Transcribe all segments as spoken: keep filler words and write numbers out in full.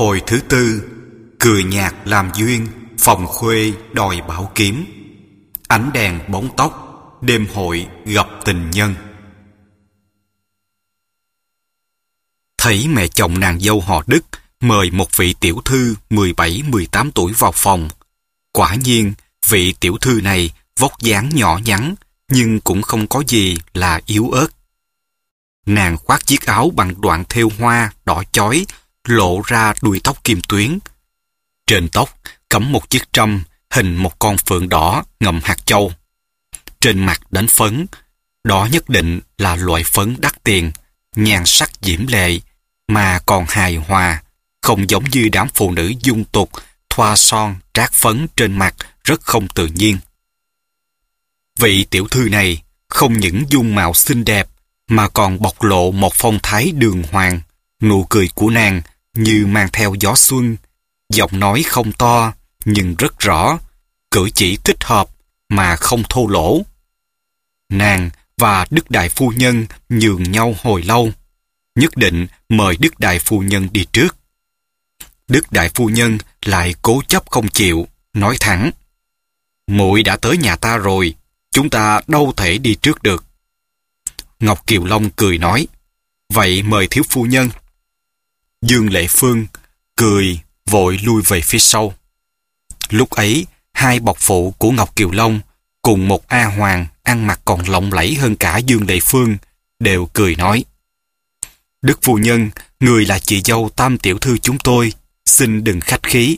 Hồi thứ tư, cười nhạt làm duyên, phòng khuê đòi bảo kiếm. Ánh đèn bóng tóc, đêm hội gặp tình nhân. Thấy mẹ chồng nàng dâu họ Đức mời một vị tiểu thư mười bảy mười tám tuổi vào phòng. Quả nhiên, vị tiểu thư này vóc dáng nhỏ nhắn, nhưng cũng không có gì là yếu ớt. Nàng khoác chiếc áo bằng đoạn thêu hoa đỏ chói, lộ ra đuôi tóc kim tuyến. Trên tóc cắm một chiếc trâm hình một con phượng đỏ ngậm hạt châu. Trên mặt đánh phấn, đó nhất định là loại phấn đắt tiền, nhan sắc diễm lệ, mà còn hài hòa, không giống như đám phụ nữ dung tục, thoa son, trát phấn trên mặt rất không tự nhiên. Vị tiểu thư này không những dung mạo xinh đẹp, mà còn bộc lộ một phong thái đường hoàng. Nụ cười của nàng như mang theo gió xuân, giọng nói không to nhưng rất rõ, cử chỉ thích hợp mà không thô lỗ. Nàng và Đức Đại Phu Nhân nhường nhau hồi lâu, nhất định mời Đức Đại Phu Nhân đi trước. Đức Đại Phu Nhân lại cố chấp không chịu, nói thẳng: muội đã tới nhà ta rồi, chúng ta đâu thể đi trước được. Ngọc Kiều Long cười nói: vậy mời thiếu phu nhân. Dương Lệ Phương cười vội lui về phía sau. Lúc ấy, hai bọc phụ của Ngọc Kiều Long cùng một A Hoàng ăn mặc còn lộng lẫy hơn cả Dương Lệ Phương đều cười nói: Đức phu nhân, người là chị dâu Tam tiểu thư chúng tôi, xin đừng khách khí.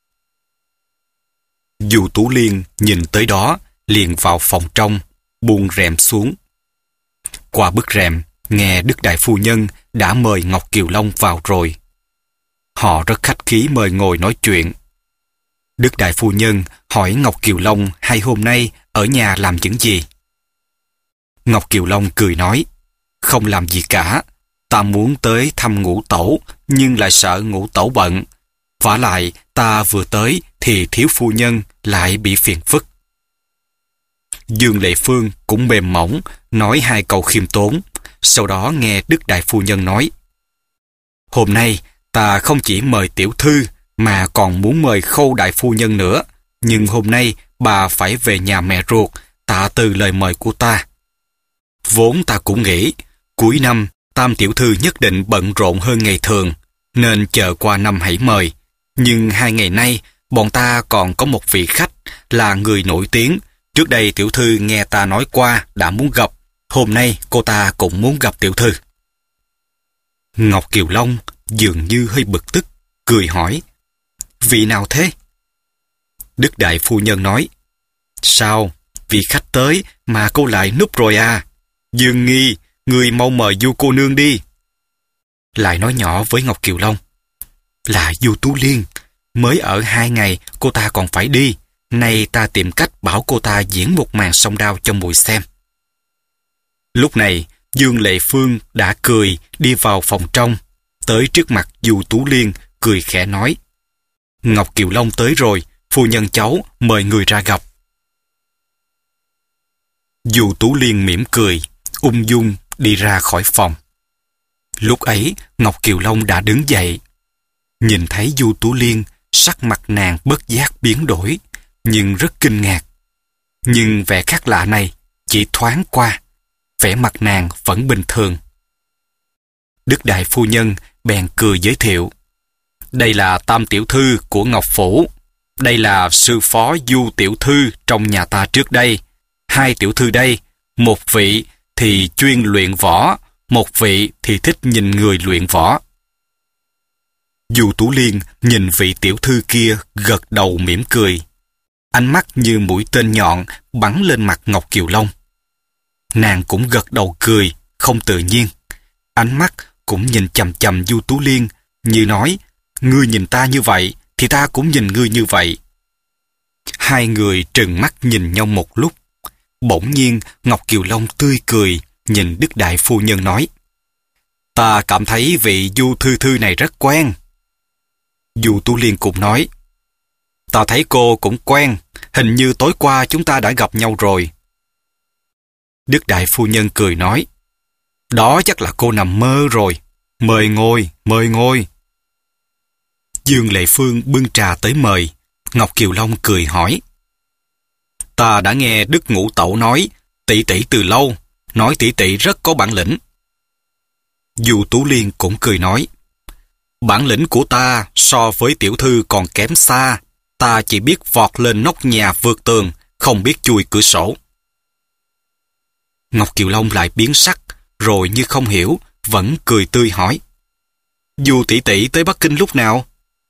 Du Tú Liên nhìn tới đó, liền vào phòng trong, buông rèm xuống. Qua bức rèm, nghe Đức Đại Phu Nhân đã mời Ngọc Kiều Long vào rồi. Họ rất khách khí mời ngồi nói chuyện. Đức Đại Phu Nhân hỏi Ngọc Kiều Long hai hôm nay ở nhà làm những gì. Ngọc Kiều Long cười nói: không làm gì cả, ta muốn tới thăm ngũ tẩu, nhưng lại sợ ngũ tẩu bận. Vả lại, ta vừa tới thì thiếu phu nhân lại bị phiền phức. Dương Lệ Phương cũng mềm mỏng, nói hai câu khiêm tốn, sau đó nghe Đức Đại Phu Nhân nói: hôm nay, ta không chỉ mời tiểu thư, mà còn muốn mời Khâu Đại Phu Nhân nữa, nhưng hôm nay bà phải về nhà mẹ ruột, tạ từ lời mời của ta. Vốn ta cũng nghĩ, cuối năm, Tam tiểu thư nhất định bận rộn hơn ngày thường, nên chờ qua năm hãy mời. Nhưng hai ngày nay, bọn ta còn có một vị khách là người nổi tiếng. Trước đây tiểu thư nghe ta nói qua đã muốn gặp, hôm nay cô ta cũng muốn gặp tiểu thư. Ngọc Kiều Long dường như hơi bực tức, cười hỏi: vị nào thế? Đức Đại Phu Nhân nói: sao, vị khách tới mà cô lại núp rồi à? Dương Nghi, người mau mời Du cô nương đi. Lại nói nhỏ với Ngọc Kiều Long: là Du Tú Liên, mới ở hai ngày cô ta còn phải đi, nay ta tìm cách bảo cô ta diễn một màn song đao cho muội xem. Lúc này, Dương Lệ Phương đã cười đi vào phòng trong, tới trước mặt Du Tú Liên, cười khẽ nói: Ngọc Kiều Long tới rồi, phu nhân cháu mời người ra gặp. Du Tú Liên mỉm cười, ung dung đi ra khỏi phòng. Lúc ấy, Ngọc Kiều Long đã đứng dậy. Nhìn thấy Du Tú Liên, sắc mặt nàng bất giác biến đổi, nhưng rất kinh ngạc. Nhưng vẻ khác lạ này chỉ thoáng qua, vẻ mặt nàng vẫn bình thường. Đức Đại Phu Nhân bèn cười giới thiệu: đây là Tam tiểu thư của Ngọc Phủ, đây là sư phó Du tiểu thư trong nhà ta trước đây. Hai tiểu thư đây, một vị thì chuyên luyện võ, một vị thì thích nhìn người luyện võ. Du Tú Liên nhìn vị tiểu thư kia gật đầu mỉm cười. Ánh mắt như mũi tên nhọn bắn lên mặt Ngọc Kiều Long. Nàng cũng gật đầu cười, không tự nhiên. Ánh mắt cũng nhìn chằm chằm Du Tú Liên, như nói: ngươi nhìn ta như vậy, thì ta cũng nhìn ngươi như vậy. Hai người trừng mắt nhìn nhau một lúc. Bỗng nhiên, Ngọc Kiều Long tươi cười, nhìn Đức Đại Phu Nhân nói: ta cảm thấy vị Du thư thư này rất quen. Du Tú Liên cũng nói: ta thấy cô cũng quen, hình như tối qua chúng ta đã gặp nhau rồi. Đức Đại Phu Nhân cười nói: đó chắc là cô nằm mơ rồi. Mời ngồi, mời ngồi. Dương Lệ Phương bưng trà tới mời. Ngọc Kiều Long cười hỏi. Ta đã nghe Đức Ngũ Tẩu nói tỷ tỷ từ lâu, nói tỷ tỷ rất có bản lĩnh. Du Tú Liên cũng cười nói. Bản lĩnh của ta so với tiểu thư còn kém xa. Ta chỉ biết vọt lên nóc nhà vượt tường, không biết chui cửa sổ. Ngọc Kiều Long lại biến sắc, rồi như không hiểu, vẫn cười tươi hỏi. Du tỷ tỷ tới Bắc Kinh lúc nào?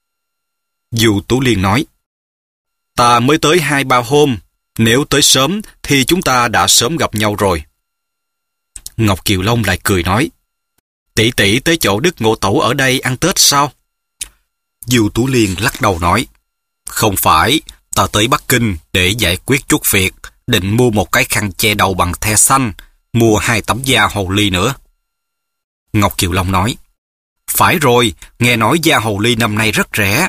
Du Tú Liên nói. Ta mới tới hai ba hôm, nếu tới sớm thì chúng ta đã sớm gặp nhau rồi. Ngọc Kiều Long lại cười nói. Tỷ tỷ tới chỗ Đức Ngộ Tẩu ở đây ăn Tết sao? Du Tú Liên lắc đầu nói. Không phải, ta tới Bắc Kinh để giải quyết chút việc, định mua một cái khăn che đầu bằng the xanh, mua hai tấm da hồ ly nữa. Ngọc Kiều Long nói. Phải rồi, nghe nói da hồ ly năm nay rất rẻ.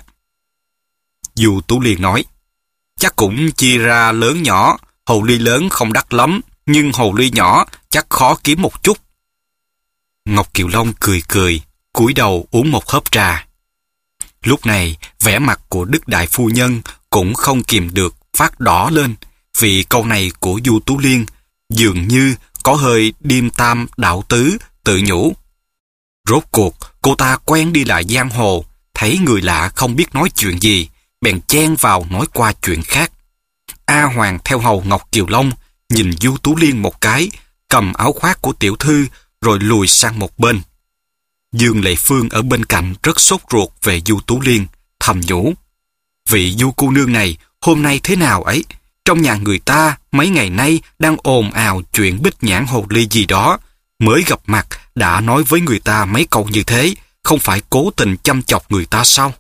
Du Tú Liên nói. Chắc cũng chia ra lớn nhỏ, hồ ly lớn không đắt lắm, nhưng hồ ly nhỏ chắc khó kiếm một chút. Ngọc Kiều Long cười cười, cúi đầu uống một hớp trà. Lúc này, vẻ mặt của Đức Đại Phu Nhân cũng không kìm được phát đỏ lên, vì câu này của Du Tú Liên dường như có hơi điềm tam đạo tứ, tự nhủ. Rốt cuộc, cô ta quen đi lại giang hồ, thấy người lạ không biết nói chuyện gì, bèn chen vào nói qua chuyện khác. A Hoàng theo hầu Ngọc Kiều Long, nhìn Du Tú Liên một cái, cầm áo khoác của tiểu thư, rồi lùi sang một bên. Dương Lệ Phương ở bên cạnh rất sốt ruột về Du Tú Liên, thầm nhủ. Vị Du cô nương này hôm nay thế nào ấy? Trong nhà người ta mấy ngày nay đang ồn ào chuyện bích nhãn hồ ly gì đó. Mới gặp mặt đã nói với người ta mấy câu như thế, không phải cố tình chăm chọc người ta sao?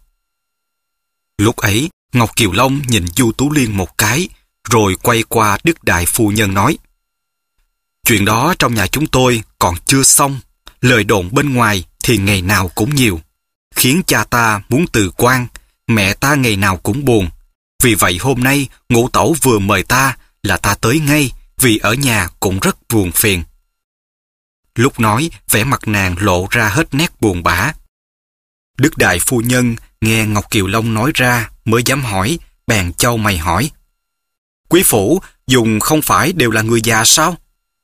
Lúc ấy, Ngọc Kiều Long nhìn Du Tú Liên một cái, rồi quay qua Đức Đại Phu Nhân nói. Chuyện đó trong nhà chúng tôi còn chưa xong, lời đồn bên ngoài thì ngày nào cũng nhiều, khiến cha ta muốn từ quan, mẹ ta ngày nào cũng buồn. Vì vậy hôm nay Ngũ Tẩu vừa mời ta là ta tới ngay, vì ở nhà cũng rất buồn phiền. Lúc nói, vẻ mặt nàng lộ ra hết nét buồn bã. Đức Đại Phu Nhân nghe Ngọc Kiều Long nói ra mới dám hỏi, bèn chau mày hỏi. Quý phủ dùng không phải đều là người già sao?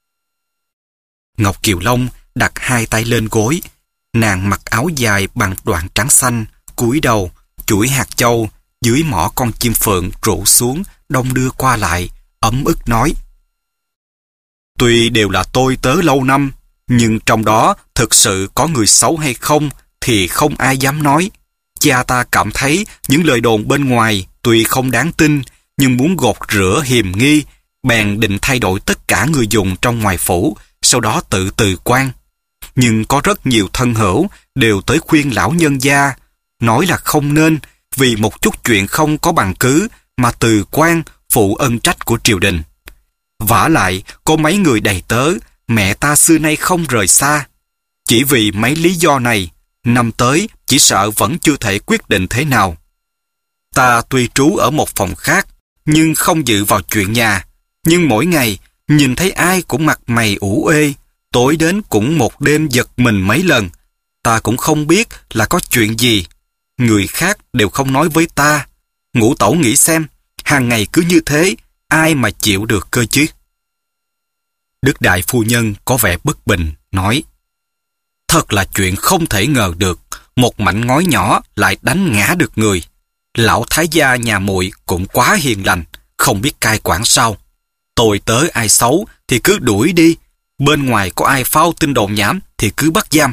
Ngọc Kiều Long đặt hai tay lên gối, nàng mặc áo dài bằng đoạn trắng xanh, cúi đầu, chuỗi hạt châu dưới mỏ con chim phượng rủ xuống, đong đưa qua lại, ấm ức nói. Tuy đều là tôi tớ lâu năm, nhưng trong đó thực sự có người xấu hay không thì không ai dám nói. Cha ta cảm thấy những lời đồn bên ngoài tuy không đáng tin, nhưng muốn gột rửa hiềm nghi, bèn định thay đổi tất cả người dùng trong ngoài phủ, sau đó tự từ quan. Nhưng có rất nhiều thân hữu đều tới khuyên lão nhân gia, nói là không nên, vì một chút chuyện không có bằng cứ mà từ quan phụ ân trách của triều đình. Vả lại, có mấy người đầy tớ, mẹ ta xưa nay không rời xa. Chỉ vì mấy lý do này, năm tới chỉ sợ vẫn chưa thể quyết định thế nào. Ta tuy trú ở một phòng khác, nhưng không dự vào chuyện nhà. Nhưng mỗi ngày, nhìn thấy ai cũng mặt mày ủ ê, tối đến cũng một đêm giật mình mấy lần. Ta cũng không biết là có chuyện gì. Người khác đều không nói với ta. Ngũ Tẩu nghĩ xem, hàng ngày cứ như thế, ai mà chịu được cơ chứ? Đức Đại Phu Nhân có vẻ bất bình, nói. Thật là chuyện không thể ngờ được, một mảnh ngói nhỏ lại đánh ngã được người. Lão thái gia nhà muội cũng quá hiền lành, không biết cai quản sao. Tôi tới ai xấu thì cứ đuổi đi, bên ngoài có ai phao tin đồn nhảm thì cứ bắt giam.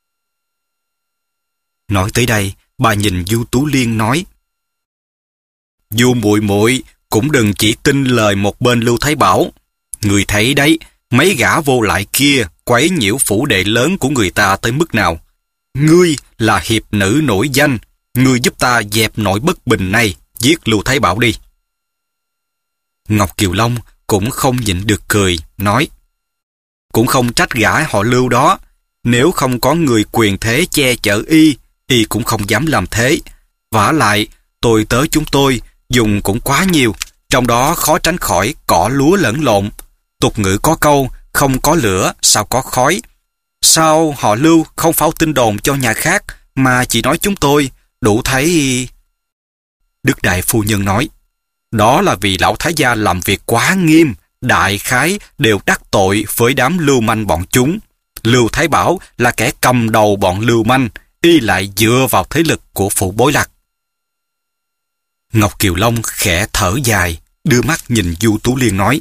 Nói tới đây, bà nhìn Du Tú Liên nói. Du muội muội cũng đừng chỉ tin lời một bên Lưu Thái Bảo. Người thấy đấy, mấy gã vô lại kia quấy nhiễu phủ đệ lớn của người ta tới mức nào. Ngươi là hiệp nữ nổi danh, ngươi giúp ta dẹp nỗi bất bình này, giết Lưu Thái Bảo đi. Ngọc Kiều Long cũng không nhịn được cười, nói. Cũng không trách gã họ Lưu đó, nếu không có người quyền thế che chở y, y cũng không dám làm thế. Vả lại, tôi tớ chúng tôi dùng cũng quá nhiều, trong đó khó tránh khỏi cỏ lúa lẫn lộn. Tục ngữ có câu, không có lửa, sao có khói. Sao họ Lưu không phao tin đồn cho nhà khác, mà chỉ nói chúng tôi, đủ thấy... Đức đại phu nhân nói, đó là vì lão thái gia làm việc quá nghiêm, đại khái đều đắc tội với đám lưu manh bọn chúng. Lưu Thái Bảo là kẻ cầm đầu bọn lưu manh, y lại dựa vào thế lực của Phủ Bối Lạc. Ngọc Kiều Long khẽ thở dài, đưa mắt nhìn Du Tú Liên nói,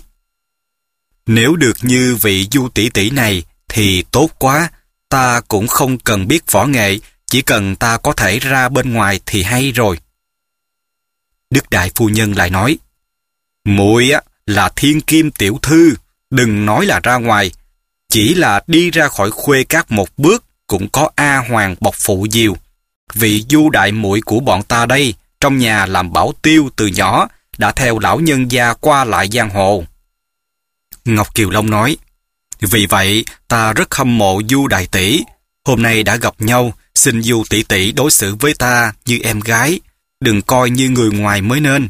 nếu được như vị Du tỷ tỷ này thì tốt quá, ta cũng không cần biết võ nghệ, chỉ cần ta có thể ra bên ngoài thì hay rồi. Đức đại phu nhân lại nói, muội á là thiên kim tiểu thư, đừng nói là ra ngoài, chỉ là đi ra khỏi Khuê Các một bước cũng có A Hoàng bọc phụ diều. Vị Du đại muội của bọn ta đây, trong nhà làm bảo tiêu từ nhỏ, đã theo lão nhân gia qua lại giang hồ. Ngọc Kiều Long nói, vì vậy ta rất hâm mộ Du đại tỷ, hôm nay đã gặp nhau, xin Du tỷ tỷ đối xử với ta như em gái, đừng coi như người ngoài mới nên.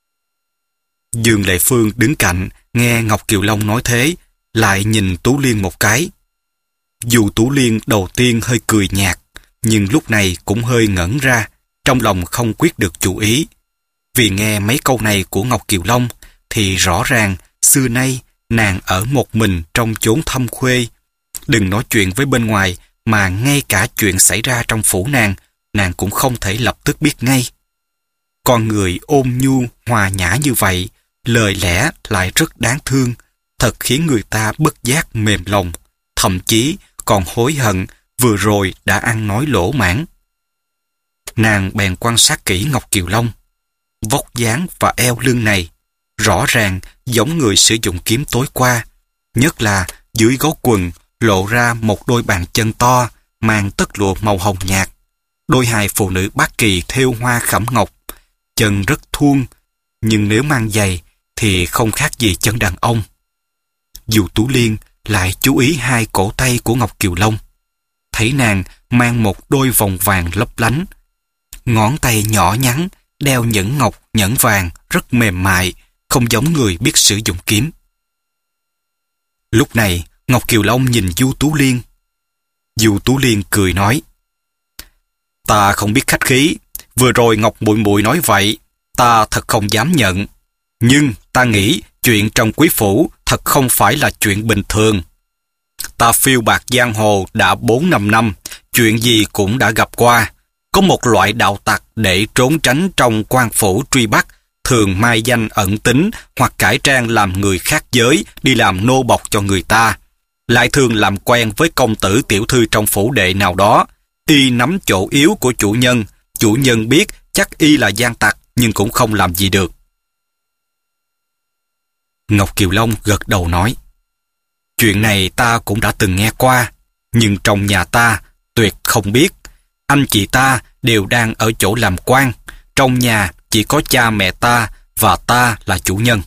Dương Lệ Phương đứng cạnh, nghe Ngọc Kiều Long nói thế, lại nhìn Tú Liên một cái. Dù Tú Liên đầu tiên hơi cười nhạt, nhưng lúc này cũng hơi ngẩn ra, trong lòng không quyết được chủ ý. Vì nghe mấy câu này của Ngọc Kiều Long, thì rõ ràng xưa nay nàng ở một mình trong chốn thâm khuê. Đừng nói chuyện với bên ngoài, mà ngay cả chuyện xảy ra trong phủ nàng, nàng cũng không thể lập tức biết ngay. Con người ôn nhu, hòa nhã như vậy, lời lẽ lại rất đáng thương, thật khiến người ta bất giác mềm lòng, thậm chí còn hối hận vừa rồi đã ăn nói lỗ mãng. Nàng bèn quan sát kỹ Ngọc Kiều Long. Vóc dáng và eo lưng này rõ ràng giống người sử dụng kiếm tối qua, nhất là dưới gấu quần lộ ra một đôi bàn chân to mang tất lụa màu hồng nhạt, đôi hài phụ nữ Bát Kỳ thêu hoa khảm ngọc, chân rất thuôn, nhưng nếu mang giày thì không khác gì chân đàn ông. Dù Tú Liên lại chú ý hai cổ tay của Ngọc Kiều Long, thấy nàng mang một đôi vòng vàng lấp lánh, ngón tay nhỏ nhắn đeo nhẫn ngọc nhẫn vàng rất mềm mại, không giống người biết sử dụng kiếm. Lúc này Ngọc Kiều Long nhìn Du Tú Liên. Du Tú Liên cười nói, ta không biết khách khí, vừa rồi Ngọc muội muội nói vậy, ta thật không dám nhận. Nhưng ta nghĩ chuyện trong quý phủ thật không phải là chuyện bình thường. Ta phiêu bạt giang hồ đã bốn năm năm, chuyện gì cũng đã gặp qua. Có một loại đạo tặc để trốn tránh trong quan phủ truy bắt, thường mai danh ẩn tính hoặc cải trang làm người khác giới đi làm nô bộc cho người ta. Lại thường làm quen với công tử tiểu thư trong phủ đệ nào đó. Y nắm chỗ yếu của chủ nhân, chủ nhân biết chắc y là gian tặc nhưng cũng không làm gì được. Ngọc Kiều Long gật đầu nói, chuyện này ta cũng đã từng nghe qua, nhưng trong nhà ta tuyệt không biết. Anh chị ta đều đang ở chỗ làm quan, trong nhà chỉ có cha mẹ ta và ta là chủ nhân.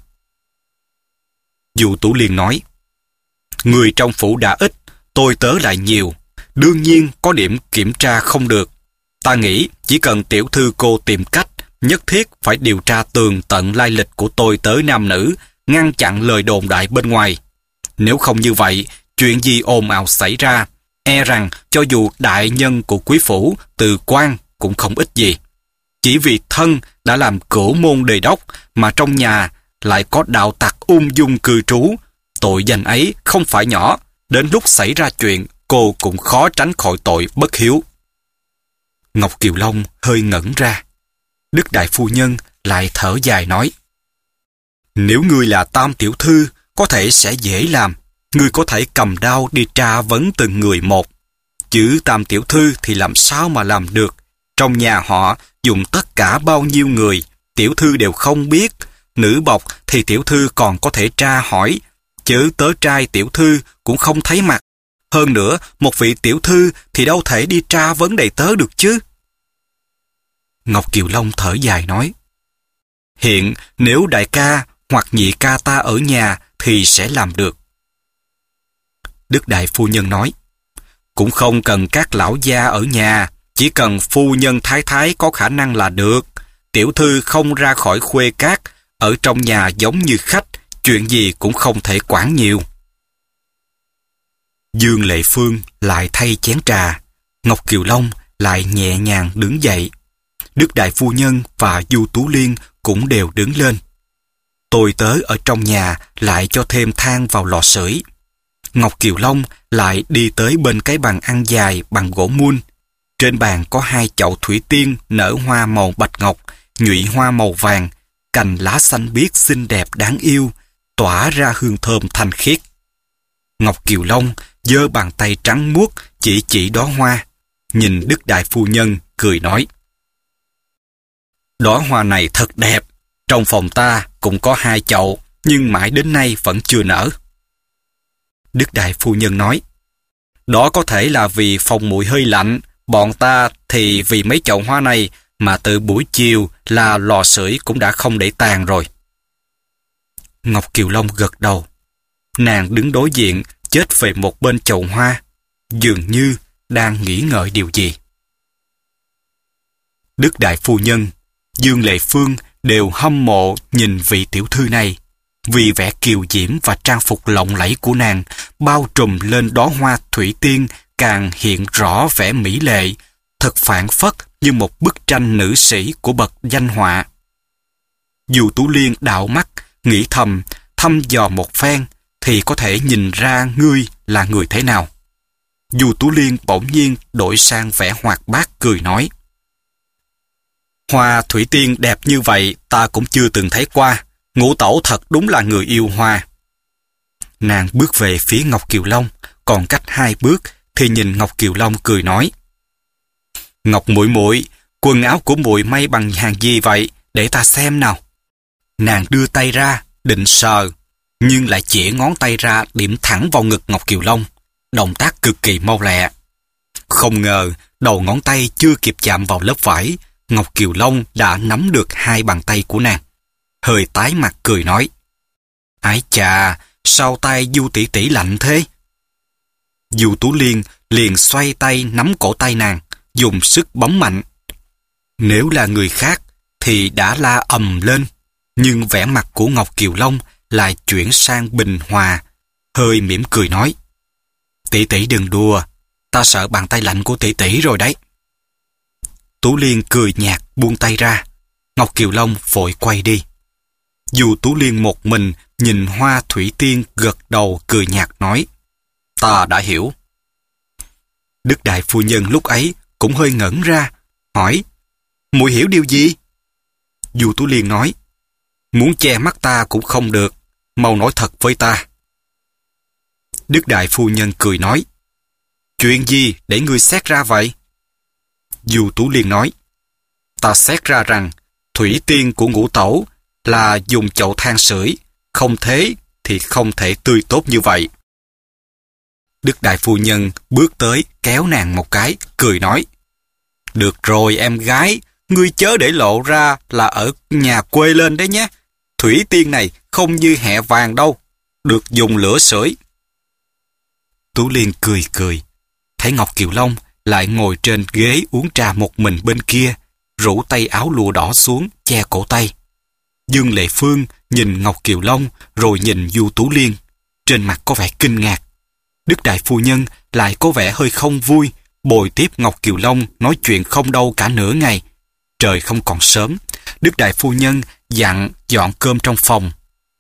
Du Tú Liên nói, người trong phủ đã ít, tôi tớ lại nhiều, đương nhiên có điểm kiểm tra không được. Ta nghĩ chỉ cần tiểu thư cô tìm cách, nhất thiết phải điều tra tường tận lai lịch của tôi tớ nam nữ, ngăn chặn lời đồn đại bên ngoài. Nếu không như vậy, chuyện gì ồn ào xảy ra, e rằng cho dù đại nhân của quý phủ từ quan cũng không ít gì. Chỉ vì thân đã làm cửu môn đề đốc mà trong nhà lại có đạo tặc ung dung cư trú, tội danh ấy không phải nhỏ, đến lúc xảy ra chuyện cô cũng khó tránh khỏi tội bất hiếu. Ngọc Kiều Long hơi ngẩn ra. Đức đại phu nhân lại thở dài nói, nếu ngươi là Tam tiểu thư, có thể sẽ dễ làm. Ngươi có thể cầm đao đi tra vấn từng người một. Chứ Tam tiểu thư thì làm sao mà làm được. Trong nhà họ dùng tất cả bao nhiêu người, tiểu thư đều không biết. Nữ bộc thì tiểu thư còn có thể tra hỏi, chứ tớ trai tiểu thư cũng không thấy mặt. Hơn nữa, một vị tiểu thư thì đâu thể đi tra vấn đầy tớ được chứ. Ngọc Kiều Long thở dài nói, hiện nếu đại ca hoặc nhị ca ta ở nhà thì sẽ làm được. Đức đại phu nhân nói, cũng không cần các lão gia ở nhà, chỉ cần phu nhân thái thái có khả năng là được. Tiểu thư không ra khỏi Khuê Các, ở trong nhà giống như khách, chuyện gì cũng không thể quản nhiều. Dương Lệ Phương lại thay chén trà, Ngọc Kiều Long lại nhẹ nhàng đứng dậy. Đức Đại Phu Nhân và Du Tú Liên cũng đều đứng lên. Tôi tớ ở trong nhà lại cho thêm than vào lò sưởi. Ngọc Kiều Long lại đi tới bên cái bàn ăn dài bằng gỗ mun. Trên bàn có hai chậu thủy tiên nở hoa màu bạch ngọc, nhụy hoa màu vàng, cành lá xanh biếc xinh đẹp đáng yêu, tỏa ra hương thơm thanh khiết. Ngọc Kiều Long giơ bàn tay trắng muốt chỉ chỉ đóa hoa, nhìn Đức Đại Phu Nhân cười nói: "Đóa hoa này thật đẹp, trong phòng ta cũng có hai chậu, nhưng mãi đến nay vẫn chưa nở." Đức Đại Phu Nhân nói: "Đó có thể là vì phòng muội hơi lạnh, bọn ta thì vì mấy chậu hoa này mà từ buổi chiều là lò sưởi cũng đã không để tàn rồi." Ngọc Kiều Long gật đầu. Nàng đứng đối diện, chết về một bên chậu hoa, dường như đang nghĩ ngợi điều gì. Đức Đại Phu Nhân, Dương Lệ Phương đều hâm mộ nhìn vị tiểu thư này, vì vẻ kiều diễm và trang phục lộng lẫy của nàng bao trùm lên đóa hoa thủy tiên càng hiện rõ vẻ mỹ lệ, thật phảng phất như một bức tranh nữ sĩ của bậc danh họa. Du Tú Liên đảo mắt, nghĩ thầm, thăm dò một phen, thì có thể nhìn ra ngươi là người thế nào. Du Tú Liên bỗng nhiên đổi sang vẻ hoạt bát cười nói: "Hoa thủy tiên đẹp như vậy ta cũng chưa từng thấy qua, Ngũ tẩu thật đúng là người yêu hoa." Nàng bước về phía Ngọc Kiều Long, còn cách hai bước thì nhìn Ngọc Kiều Long cười nói: "Ngọc muội muội, quần áo của muội may bằng hàng gì vậy, để ta xem nào." Nàng đưa tay ra định sờ, nhưng lại chĩa ngón tay ra điểm thẳng vào ngực Ngọc Kiều Long, động tác cực kỳ mau lẹ. Không ngờ đầu ngón tay chưa kịp chạm vào lớp vải, Ngọc Kiều Long đã nắm được hai bàn tay của nàng. Hơi tái mặt cười nói: "Ái chà, sao tay Du tỷ tỷ lạnh thế?" Du Tú Liên liền xoay tay nắm cổ tay nàng, dùng sức bấm mạnh. Nếu là người khác thì đã la ầm lên, nhưng vẻ mặt của Ngọc Kiều Long lại chuyển sang bình hòa, hơi mỉm cười nói: "Tỷ tỷ đừng đùa, ta sợ bàn tay lạnh của tỷ tỷ rồi đấy." Tú Liên cười nhạt buông tay ra, Ngọc Kiều Long vội quay đi. Du Tú Liên một mình nhìn hoa thủy tiên gật đầu cười nhạt nói: "Ta đã hiểu." Đức Đại Phu Nhân lúc ấy cũng hơi ngẩn ra, hỏi: "Muội hiểu điều gì?" Du Tú Liên nói: "Muốn che mắt ta cũng không được, mau nói thật với ta." Đức Đại Phu Nhân cười nói: "Chuyện gì để ngươi xét ra vậy?" Du Tú Liên nói: "Ta xét ra rằng thủy tiên của Ngũ tẩu là dùng chậu than sưởi, không thế thì không thể tươi tốt như vậy." Đức Đại Phu Nhân bước tới kéo nàng một cái, cười nói: "Được rồi em gái, ngươi chớ để lộ ra là ở nhà quê lên đấy nhé. Thủy tiên này không như hẹ vàng đâu, được dùng lửa sưởi." Tú Liên cười cười, thấy Ngọc Kiều Long lại ngồi trên ghế uống trà một mình bên kia, rủ tay áo lụa đỏ xuống che cổ tay. Dương Lệ Phương nhìn Ngọc Kiều Long rồi nhìn Du Tú Liên, trên mặt có vẻ kinh ngạc. Đức Đại Phu Nhân lại có vẻ hơi không vui, bồi tiếp Ngọc Kiều Long nói chuyện không đâu cả nửa ngày. Trời không còn sớm, Đức Đại Phu Nhân dặn dọn cơm trong phòng.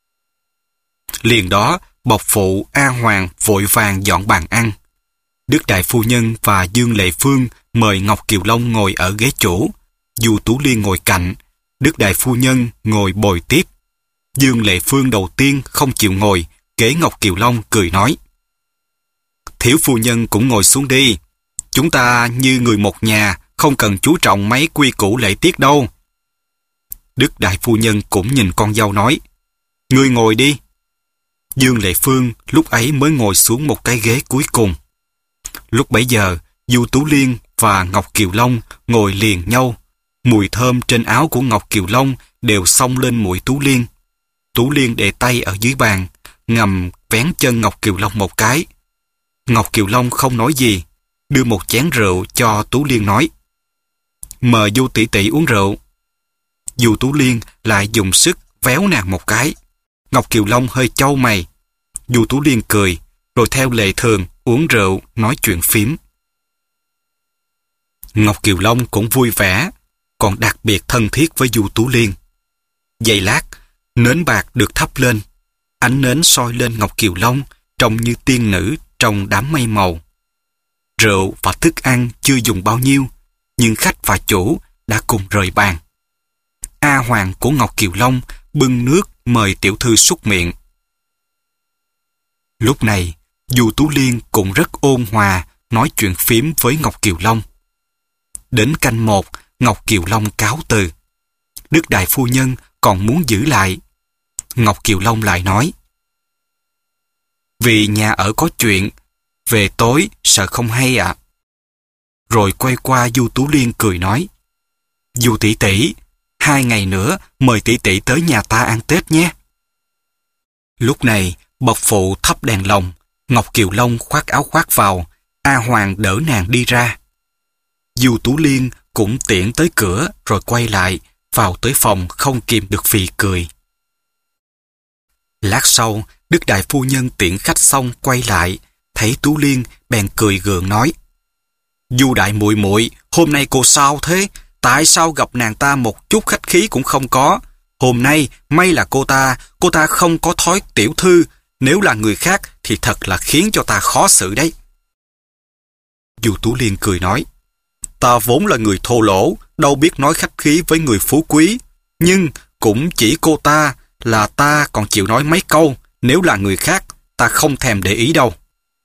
Liền đó, bộc phụ A Hoàng vội vàng dọn bàn ăn. Đức Đại Phu Nhân và Dương Lệ Phương mời Ngọc Kiều Long ngồi ở ghế chủ, Du Tú Liên ngồi cạnh, Đức Đại Phu Nhân ngồi bồi tiếp. Dương Lệ Phương đầu tiên không chịu ngồi, kế Ngọc Kiều Long cười nói: "Thiếu phu nhân cũng ngồi xuống đi. Chúng ta như người một nhà, không cần chú trọng mấy quy củ lễ tiết đâu." Đức Đại Phu Nhân cũng nhìn con dâu nói: "Ngươi ngồi đi." Dương Lệ Phương lúc ấy mới ngồi xuống một cái ghế cuối cùng. Lúc bấy giờ, Du Tú Liên và Ngọc Kiều Long ngồi liền nhau. Mùi thơm trên áo của Ngọc Kiều Long đều xông lên mũi Tú Liên. Tú Liên để tay ở dưới bàn, ngầm vén chân Ngọc Kiều Long một cái. Ngọc Kiều Long không nói gì, đưa một chén rượu cho Tú Liên nói: "Mời Du tỷ tỷ uống rượu." Du Tú Liên lại dùng sức véo nàng một cái. Ngọc Kiều Long hơi chau mày. Du Tú Liên cười, rồi theo lệ thường uống rượu nói chuyện phím. Ngọc Kiều Long cũng vui vẻ. còn đặc biệt thân thiết với Du Tú Liên. Giây lát, nến bạc được thắp lên, ánh nến soi lên Ngọc Kiều Long trông như tiên nữ trong đám mây màu. Rượu và thức ăn chưa dùng bao nhiêu, nhưng khách và chủ đã cùng rời bàn. A Hoàng của Ngọc Kiều Long bưng nước mời tiểu thư súc miệng. Lúc này, Du Tú Liên cũng rất ôn hòa nói chuyện phím với Ngọc Kiều Long. Đến canh một, Ngọc Kiều Long cáo từ. Đức đại phu nhân còn muốn giữ lại. Ngọc Kiều Long lại nói: vì nhà ở có chuyện, về tối sợ không hay ạ. À. Rồi quay qua Du Tú Liên cười nói: Du tỷ tỷ, hai ngày nữa mời tỷ tỷ tới nhà ta ăn Tết nhé. Lúc này, bộc phụ thắp đèn lồng, Ngọc Kiều Long khoác áo khoác vào, A Hoàng đỡ nàng đi ra. Du Tú Liên cũng tiễn tới cửa rồi quay lại, vào tới phòng không kìm được phì cười. Lát sau, Đức đại phu nhân tiễn khách xong quay lại, thấy Tú Liên bèn cười gượng nói: Du đại muội muội, hôm nay cô sao thế? Tại sao gặp nàng ta một chút khách khí cũng không có? Hôm nay may là cô ta, cô ta không có thói tiểu thư, nếu là người khác thì thật là khiến cho ta khó xử đấy. Du Tú Liên cười nói: ta vốn là người thô lỗ, đâu biết nói khách khí với người phú quý, nhưng cũng chỉ cô ta là ta còn chịu nói mấy câu, nếu là người khác ta không thèm để ý đâu.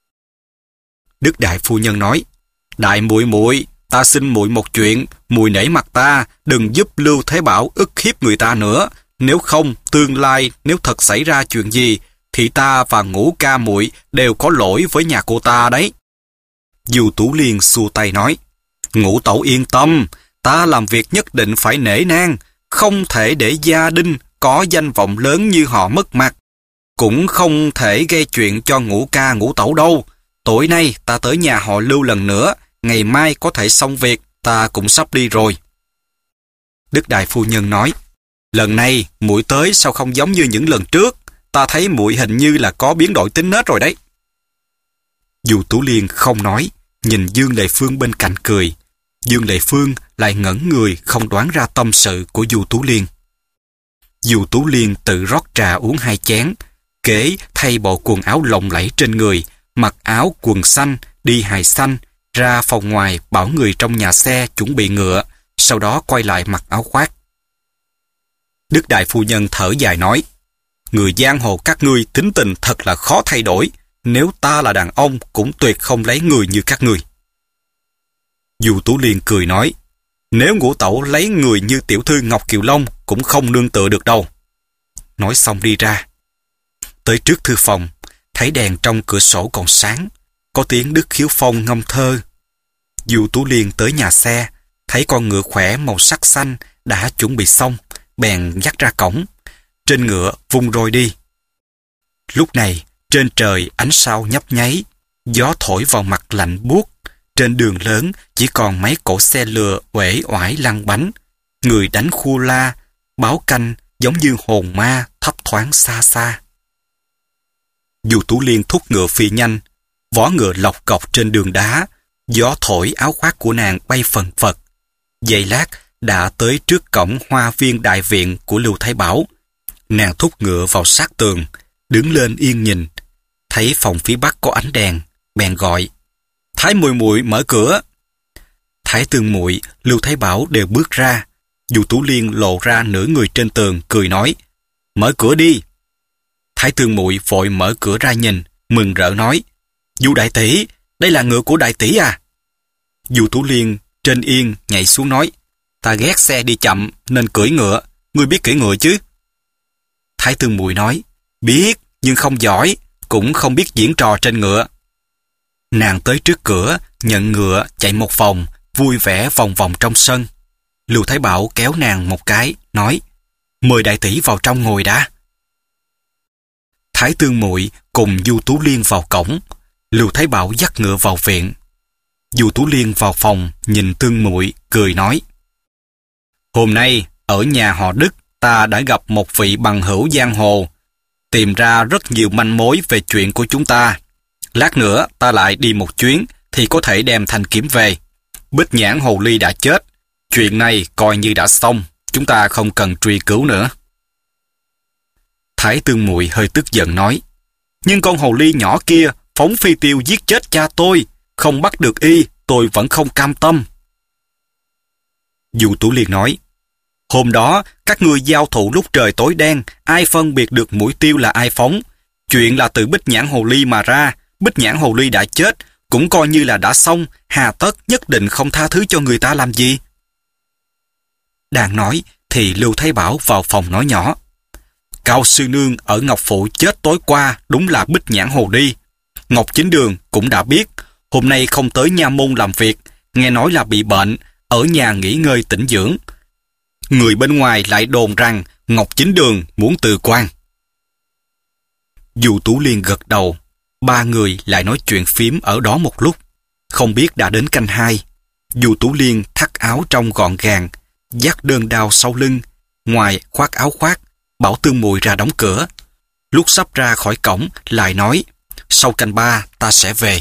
Đức đại phu nhân nói: đại muội muội, ta xin muội một chuyện, muội nể mặt ta, đừng giúp Lưu Thế Bảo ức hiếp người ta nữa, nếu không tương lai nếu thật xảy ra chuyện gì thì ta và Ngũ ca muội đều có lỗi với nhà cô ta đấy. Du Tú Liên xua tay nói: Ngũ tẩu yên tâm, ta làm việc nhất định phải nể nang, không thể để gia đình có danh vọng lớn như họ mất mặt, cũng không thể gây chuyện cho Ngũ ca Ngũ tẩu đâu. Tối nay ta tới nhà họ Lưu lần nữa, ngày mai có thể xong việc, ta cũng sắp đi rồi. Đức đại phu nhân nói: lần này muội tới sao không giống như những lần trước, ta thấy muội hình như là có biến đổi tính nết rồi đấy. Du Tú Liên không nói, nhìn Dương Lệ Phương bên cạnh cười. Dương Lệ Phương lại ngẩn người không đoán ra tâm sự của Du Tú Liên. Du Tú Liên tự rót trà uống hai chén, kế thay bộ quần áo lộng lẫy trên người, mặc áo quần xanh, đi hài xanh, ra phòng ngoài bảo người trong nhà xe chuẩn bị ngựa, sau đó quay lại mặc áo khoác. Đức đại phu nhân thở dài nói: người giang hồ các ngươi tính tình thật là khó thay đổi, nếu ta là đàn ông cũng tuyệt không lấy người như các ngươi. Du Tú Liên cười nói: nếu Ngũ tẩu lấy người như tiểu thư Ngọc Kiều Long cũng không nương tựa được đâu. Nói xong đi ra. Tới trước thư phòng, thấy đèn trong cửa sổ còn sáng, có tiếng Đức Khiếu Phong ngâm thơ. Du Tú Liên tới nhà xe, thấy con ngựa khỏe màu sắc xanh đã chuẩn bị xong, bèn dắt ra cổng. Trên ngựa vung roi đi. Lúc này, trên trời ánh sao nhấp nháy, gió thổi vào mặt lạnh buốt. Trên đường lớn chỉ còn mấy cỗ xe lừa uể oải lăn bánh, người đánh khu la, báo canh giống như hồn ma thấp thoáng xa xa. Du Tú Liên thúc ngựa phi nhanh, vó ngựa lọc cọc trên đường đá, gió thổi áo khoác của nàng bay phần phật. Giây lát đã tới trước cổng hoa viên đại viện của Lưu Thái Bảo. Nàng thúc ngựa vào sát tường, đứng lên yên nhìn, thấy phòng phía bắc có ánh đèn, bèn gọi: Thái muội muội mở cửa. Thái Tương muội, Lưu Thái Bảo đều bước ra. Du Tú Liên lộ ra nửa người trên tường, cười nói: mở cửa đi. Thái Tương muội vội mở cửa ra nhìn, mừng rỡ nói: Du đại tỷ, đây là ngựa của đại tỷ à? Du Tú Liên trên yên nhảy xuống nói: ta ghét xe đi chậm nên cưỡi ngựa, ngươi biết cưỡi ngựa chứ? Thái Tương muội nói: biết, nhưng không giỏi, cũng không biết diễn trò trên ngựa. Nàng tới trước cửa, nhận ngựa chạy một vòng, vui vẻ vòng vòng trong sân. Lưu Thái Bảo kéo nàng một cái, nói: mời đại tỷ vào trong ngồi đã. Thái Tương muội cùng Du Tú Liên vào cổng, Lưu Thái Bảo dắt ngựa vào viện. Du Tú Liên vào phòng nhìn Tương muội cười nói: hôm nay ở nhà họ Đức ta đã gặp một vị bằng hữu giang hồ, tìm ra rất nhiều manh mối về chuyện của chúng ta. Lát nữa ta lại đi một chuyến thì có thể đem thanh kiếm về. Bích Nhãn hồ ly đã chết, Chuyện này coi như đã xong, chúng ta không cần truy cứu nữa. Thái Tương Muội hơi tức giận nói, nhưng con hồ ly nhỏ kia phóng phi tiêu giết chết cha tôi, không bắt được y, tôi vẫn không cam tâm. Du Tú Liên nói, hôm đó các ngươi giao thủ lúc trời tối đen, ai phân biệt được mũi tiêu là ai phóng? Chuyện là từ Bích Nhãn hồ ly mà ra, Bích Nhãn hồ ly đã chết, cũng coi như là đã xong, hà tất nhất định không tha thứ cho người ta làm gì? Đang nói thì Lưu Thái Bảo vào phòng nói nhỏ, Cao sư nương ở Ngọc Phụ chết tối qua đúng là Bích Nhãn hồ ly. Ngọc Chính Đường cũng đã biết, hôm nay không tới nha môn làm việc, nghe nói là bị bệnh, ở nhà nghỉ ngơi tĩnh dưỡng. Người bên ngoài lại đồn rằng Ngọc Chính Đường muốn từ quan. Du Tú Liên gật đầu, ba người lại nói chuyện phím ở đó một lúc. Không biết đã đến canh hai, Du Tú Liên thắt áo trong gọn gàng, dắt đơn đao sau lưng, ngoài khoác áo khoác, bảo Tương Muội ra đóng cửa. Lúc sắp ra khỏi cổng lại nói, sau canh ba ta sẽ về.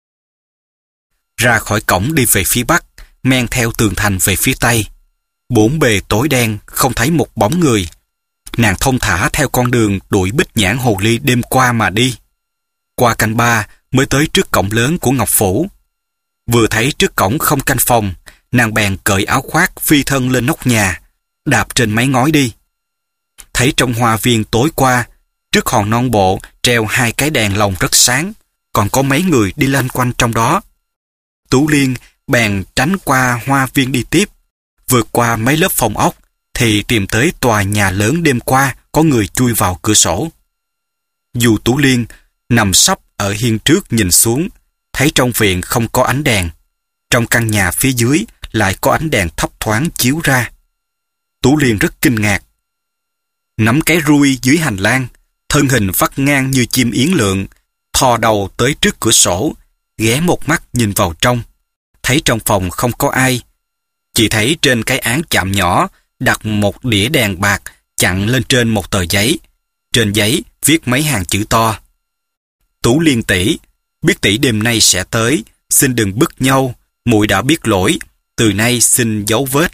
Ra khỏi cổng đi về phía bắc, men theo tường thành về phía tây. Bốn bề tối đen, không thấy một bóng người. Nàng thông thả theo con đường đuổi Bích Nhãn hồ ly đêm qua mà đi. Qua canh ba mới tới trước cổng lớn của Ngọc Phủ. Vừa thấy trước cổng không canh phòng, nàng bèn cởi áo khoác phi thân lên nóc nhà, đạp trên mái ngói đi. Thấy trong hoa viên tối qua, trước hòn non bộ treo hai cái đèn lồng rất sáng, còn có mấy người đi lanh quanh trong đó. Tú Liên bèn tránh qua hoa viên đi tiếp, vượt qua mấy lớp phòng ốc, thì tìm tới tòa nhà lớn đêm qua có người chui vào cửa sổ. Du Tú Liên nằm sấp ở hiên trước nhìn xuống, thấy trong viện không có ánh đèn. Trong căn nhà phía dưới lại có ánh đèn thấp thoáng chiếu ra. Tú Liên rất kinh ngạc. Nắm cái rui dưới hành lang, thân hình vắt ngang như chim yến lượn, thò đầu tới trước cửa sổ, ghé một mắt nhìn vào trong. Thấy trong phòng không có ai, chỉ thấy trên cái án chạm nhỏ đặt một đĩa đèn bạc chặn lên trên một tờ giấy. Trên giấy viết mấy hàng chữ to. Tú Liên tỷ, biết tỷ đêm nay sẽ tới, xin đừng bức nhau, muội đã biết lỗi, từ nay xin dấu vết.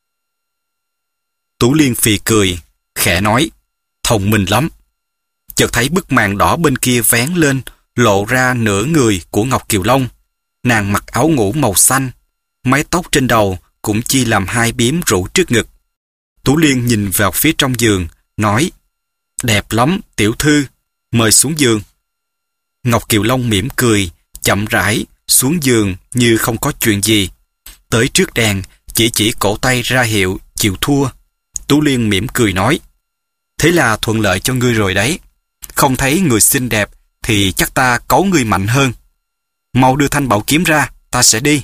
Tú Liên phì cười, khẽ nói, thông minh lắm. Chợt thấy bức màn đỏ bên kia vén lên, lộ ra nửa người của Ngọc Kiều Long. Nàng mặc áo ngủ màu xanh, mái tóc trên đầu cũng chia làm hai bím rủ trước ngực. Tú Liên nhìn vào phía trong giường, nói, đẹp lắm, tiểu thư, mời xuống giường. Ngọc Kiều Long mỉm cười, chậm rãi xuống giường như không có chuyện gì. Tới trước đèn, chỉ chỉ cổ tay ra hiệu chịu thua. Tú Liên mỉm cười nói, thế là thuận lợi cho ngươi rồi đấy. Không thấy người xinh đẹp thì chắc ta cấu ngươi mạnh hơn. Mau đưa thanh bảo kiếm ra, ta sẽ đi.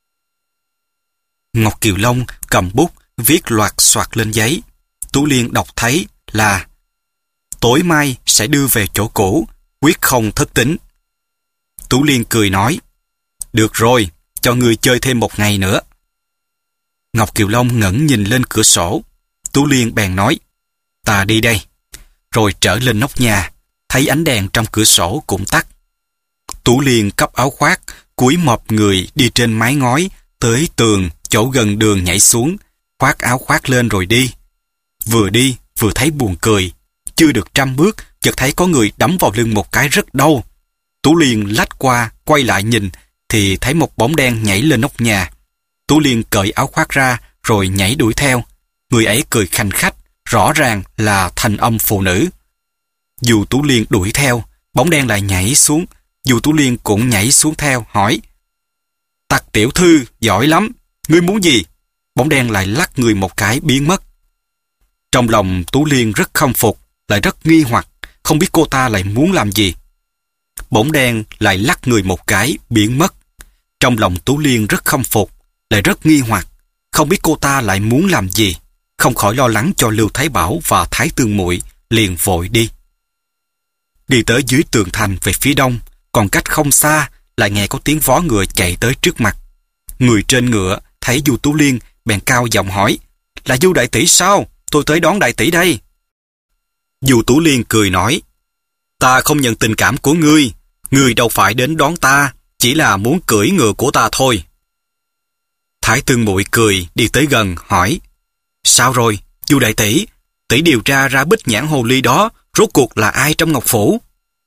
Ngọc Kiều Long cầm bút, viết loạt soạt lên giấy. Tú Liên đọc thấy là tối mai sẽ đưa về chỗ cũ, quyết không thất tín. Tú Liên cười nói, được rồi, cho ngươi chơi thêm một ngày nữa. Ngọc Kiều Long ngẩng nhìn lên cửa sổ. Tú Liên bèn nói, ta đi đây. Rồi trở lên nóc nhà, thấy ánh đèn trong cửa sổ cũng tắt. Tú Liên cắp áo khoác, cúi mọp người đi trên mái ngói, tới tường, chỗ gần đường nhảy xuống, khoác áo khoác lên rồi đi. Vừa đi, vừa thấy buồn cười. Chưa được trăm bước, chợt thấy có người đấm vào lưng một cái rất đau. Tú Liên lách qua, quay lại nhìn, thì thấy một bóng đen nhảy lên nóc nhà. Tú Liên cởi áo khoác ra, rồi nhảy đuổi theo. Người ấy cười khanh khách, rõ ràng là thanh âm phụ nữ. Dù Tú Liên đuổi theo, bóng đen lại nhảy xuống. Dù Tú Liên cũng nhảy xuống theo, hỏi, Tặc tiểu thư, giỏi lắm, ngươi muốn gì? Bóng đen lại lắc người một cái biến mất. Trong lòng Tú Liên rất khâm phục, lại rất nghi hoặc, không biết cô ta lại muốn làm gì. Bóng đen lại lắc người một cái biến mất. Trong lòng Tú Liên rất khâm phục, lại rất nghi hoặc, không biết cô ta lại muốn làm gì. Không khỏi lo lắng cho Lưu Thái Bảo và Thái Tương Muội, liền vội đi. Đi tới dưới tường thành về phía đông, còn cách không xa lại nghe có tiếng vó ngựa chạy tới trước mặt. Người trên ngựa thấy Du Tú Liên bèn cao giọng hỏi, là Du đại tỷ sao? Tôi tới đón đại tỷ đây. Du Tú Liên cười nói, ta không nhận tình cảm của ngươi, ngươi đâu phải đến đón ta, chỉ là muốn cưỡi ngựa của ta thôi. Thái Tương Muội cười đi tới gần hỏi: Sao rồi, Du đại tỷ? Tỷ điều tra ra bích nhãn hồ ly đó rốt cuộc là ai trong Ngọc Phủ?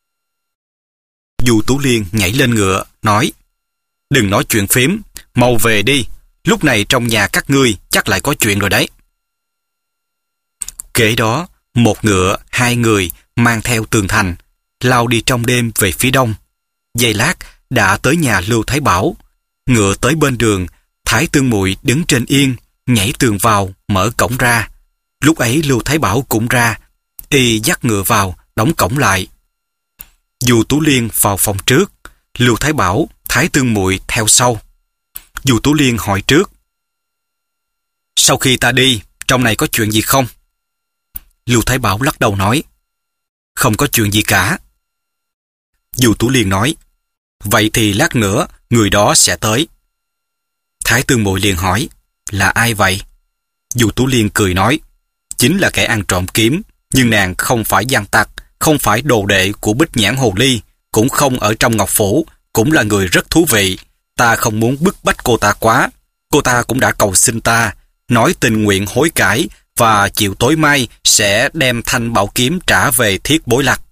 Du Tú Liên nhảy lên ngựa nói: Đừng nói chuyện phím, mau về đi. Lúc này trong nhà các ngươi chắc lại có chuyện rồi đấy. Kế đó, một ngựa, hai người mang theo tường thành, lao đi trong đêm về phía đông. Giây lát đã tới nhà Lưu Thái Bảo. Ngựa tới bên đường, Thái Tương Muội đứng trên yên, nhảy tường vào, mở cổng ra. Lúc ấy Lưu Thái Bảo cũng ra, y dắt ngựa vào, đóng cổng lại. Du Tú Liên vào phòng trước, Lưu Thái Bảo, Thái Tương Muội theo sau. Du Tú Liên hỏi trước: Sau khi ta đi, trong này có chuyện gì không? Lưu Thái Bảo lắc đầu nói: Không có chuyện gì cả. Du Tú Liên nói: Vậy thì lát nữa người đó sẽ tới. Thái Tương Muội liền hỏi: Là ai vậy? Du Tú Liên cười nói: Chính là kẻ ăn trộm kiếm, nhưng nàng không phải gian tặc, không phải đồ đệ của bích nhãn hồ ly, cũng không ở trong Ngọc Phủ, cũng là người rất thú vị. Ta không muốn bức bách cô ta quá. Cô ta cũng đã cầu xin ta, nói tình nguyện hối cải và chiều tối mai sẽ đem thanh bảo kiếm trả về Thiết Bối Lạc.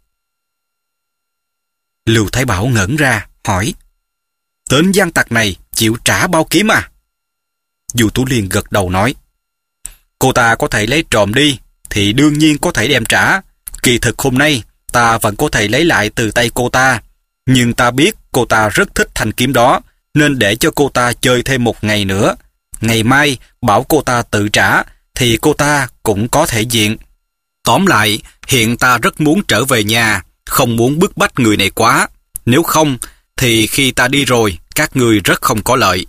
Lưu Thái Bảo ngẩn ra, hỏi: Tên gian tặc này chịu trả bao kiếm à? Du Tú Liên gật đầu nói: Cô ta có thể lấy trộm đi, thì đương nhiên có thể đem trả. Kỳ thực hôm nay, ta vẫn có thể lấy lại từ tay cô ta. Nhưng ta biết cô ta rất thích thanh kiếm đó, nên để cho cô ta chơi thêm một ngày nữa. Ngày mai, bảo cô ta tự trả, thì cô ta cũng có thể diện. Tóm lại, hiện ta rất muốn trở về nhà, không muốn bức bách người này quá. Nếu không, thì khi ta đi rồi, các ngươi rất không có lợi.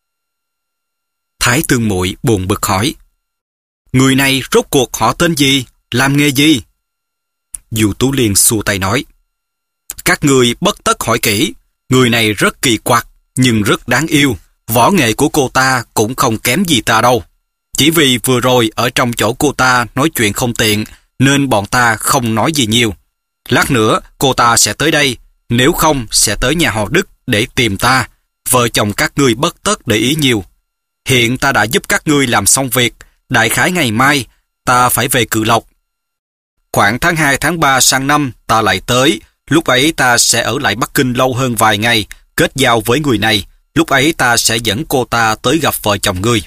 Thái Tương Muội buồn bực hỏi: Người này rốt cuộc họ tên gì, làm nghề gì? Du Tú Liên xua tay nói: Các ngươi bất tất hỏi kỹ. Người này rất kỳ quặc, nhưng rất đáng yêu. Võ nghệ của cô ta cũng không kém gì ta đâu. Chỉ vì vừa rồi ở trong chỗ cô ta nói chuyện không tiện, nên bọn ta không nói gì nhiều. Lát nữa cô ta sẽ tới đây, nếu không sẽ tới nhà họ Đức để tìm ta. Vợ chồng các ngươi bất tất để ý nhiều. Hiện ta đã giúp các ngươi làm xong việc, đại khái ngày mai ta phải về Cự Lộc. Khoảng tháng hai tháng ba sang năm ta lại tới, lúc ấy ta sẽ ở lại Bắc Kinh lâu hơn vài ngày, kết giao với người này, lúc ấy ta sẽ dẫn cô ta tới gặp vợ chồng ngươi.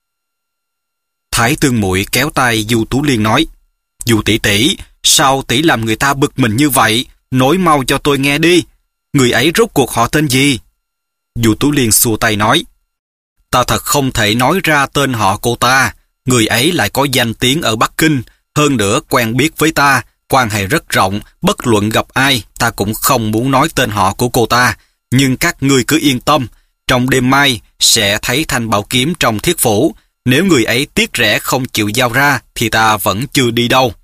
Thái Tương Muội kéo tay Du Tú Liên nói: Du tỷ tỷ, sao tỷ làm người ta bực mình như vậy? Nói mau cho tôi nghe đi. Người ấy rốt cuộc họ tên gì? Du Tú Liên xua tay nói: Ta thật không thể nói ra tên họ cô ta. Người ấy lại có danh tiếng ở Bắc Kinh, hơn nữa quen biết với ta, quan hệ rất rộng, bất luận gặp ai, ta cũng không muốn nói tên họ của cô ta. Nhưng các ngươi cứ yên tâm, trong đêm mai sẽ thấy thanh bảo kiếm trong Thiết Phủ. Nếu người ấy tiếc rẻ không chịu giao ra, thì ta vẫn chưa đi đâu.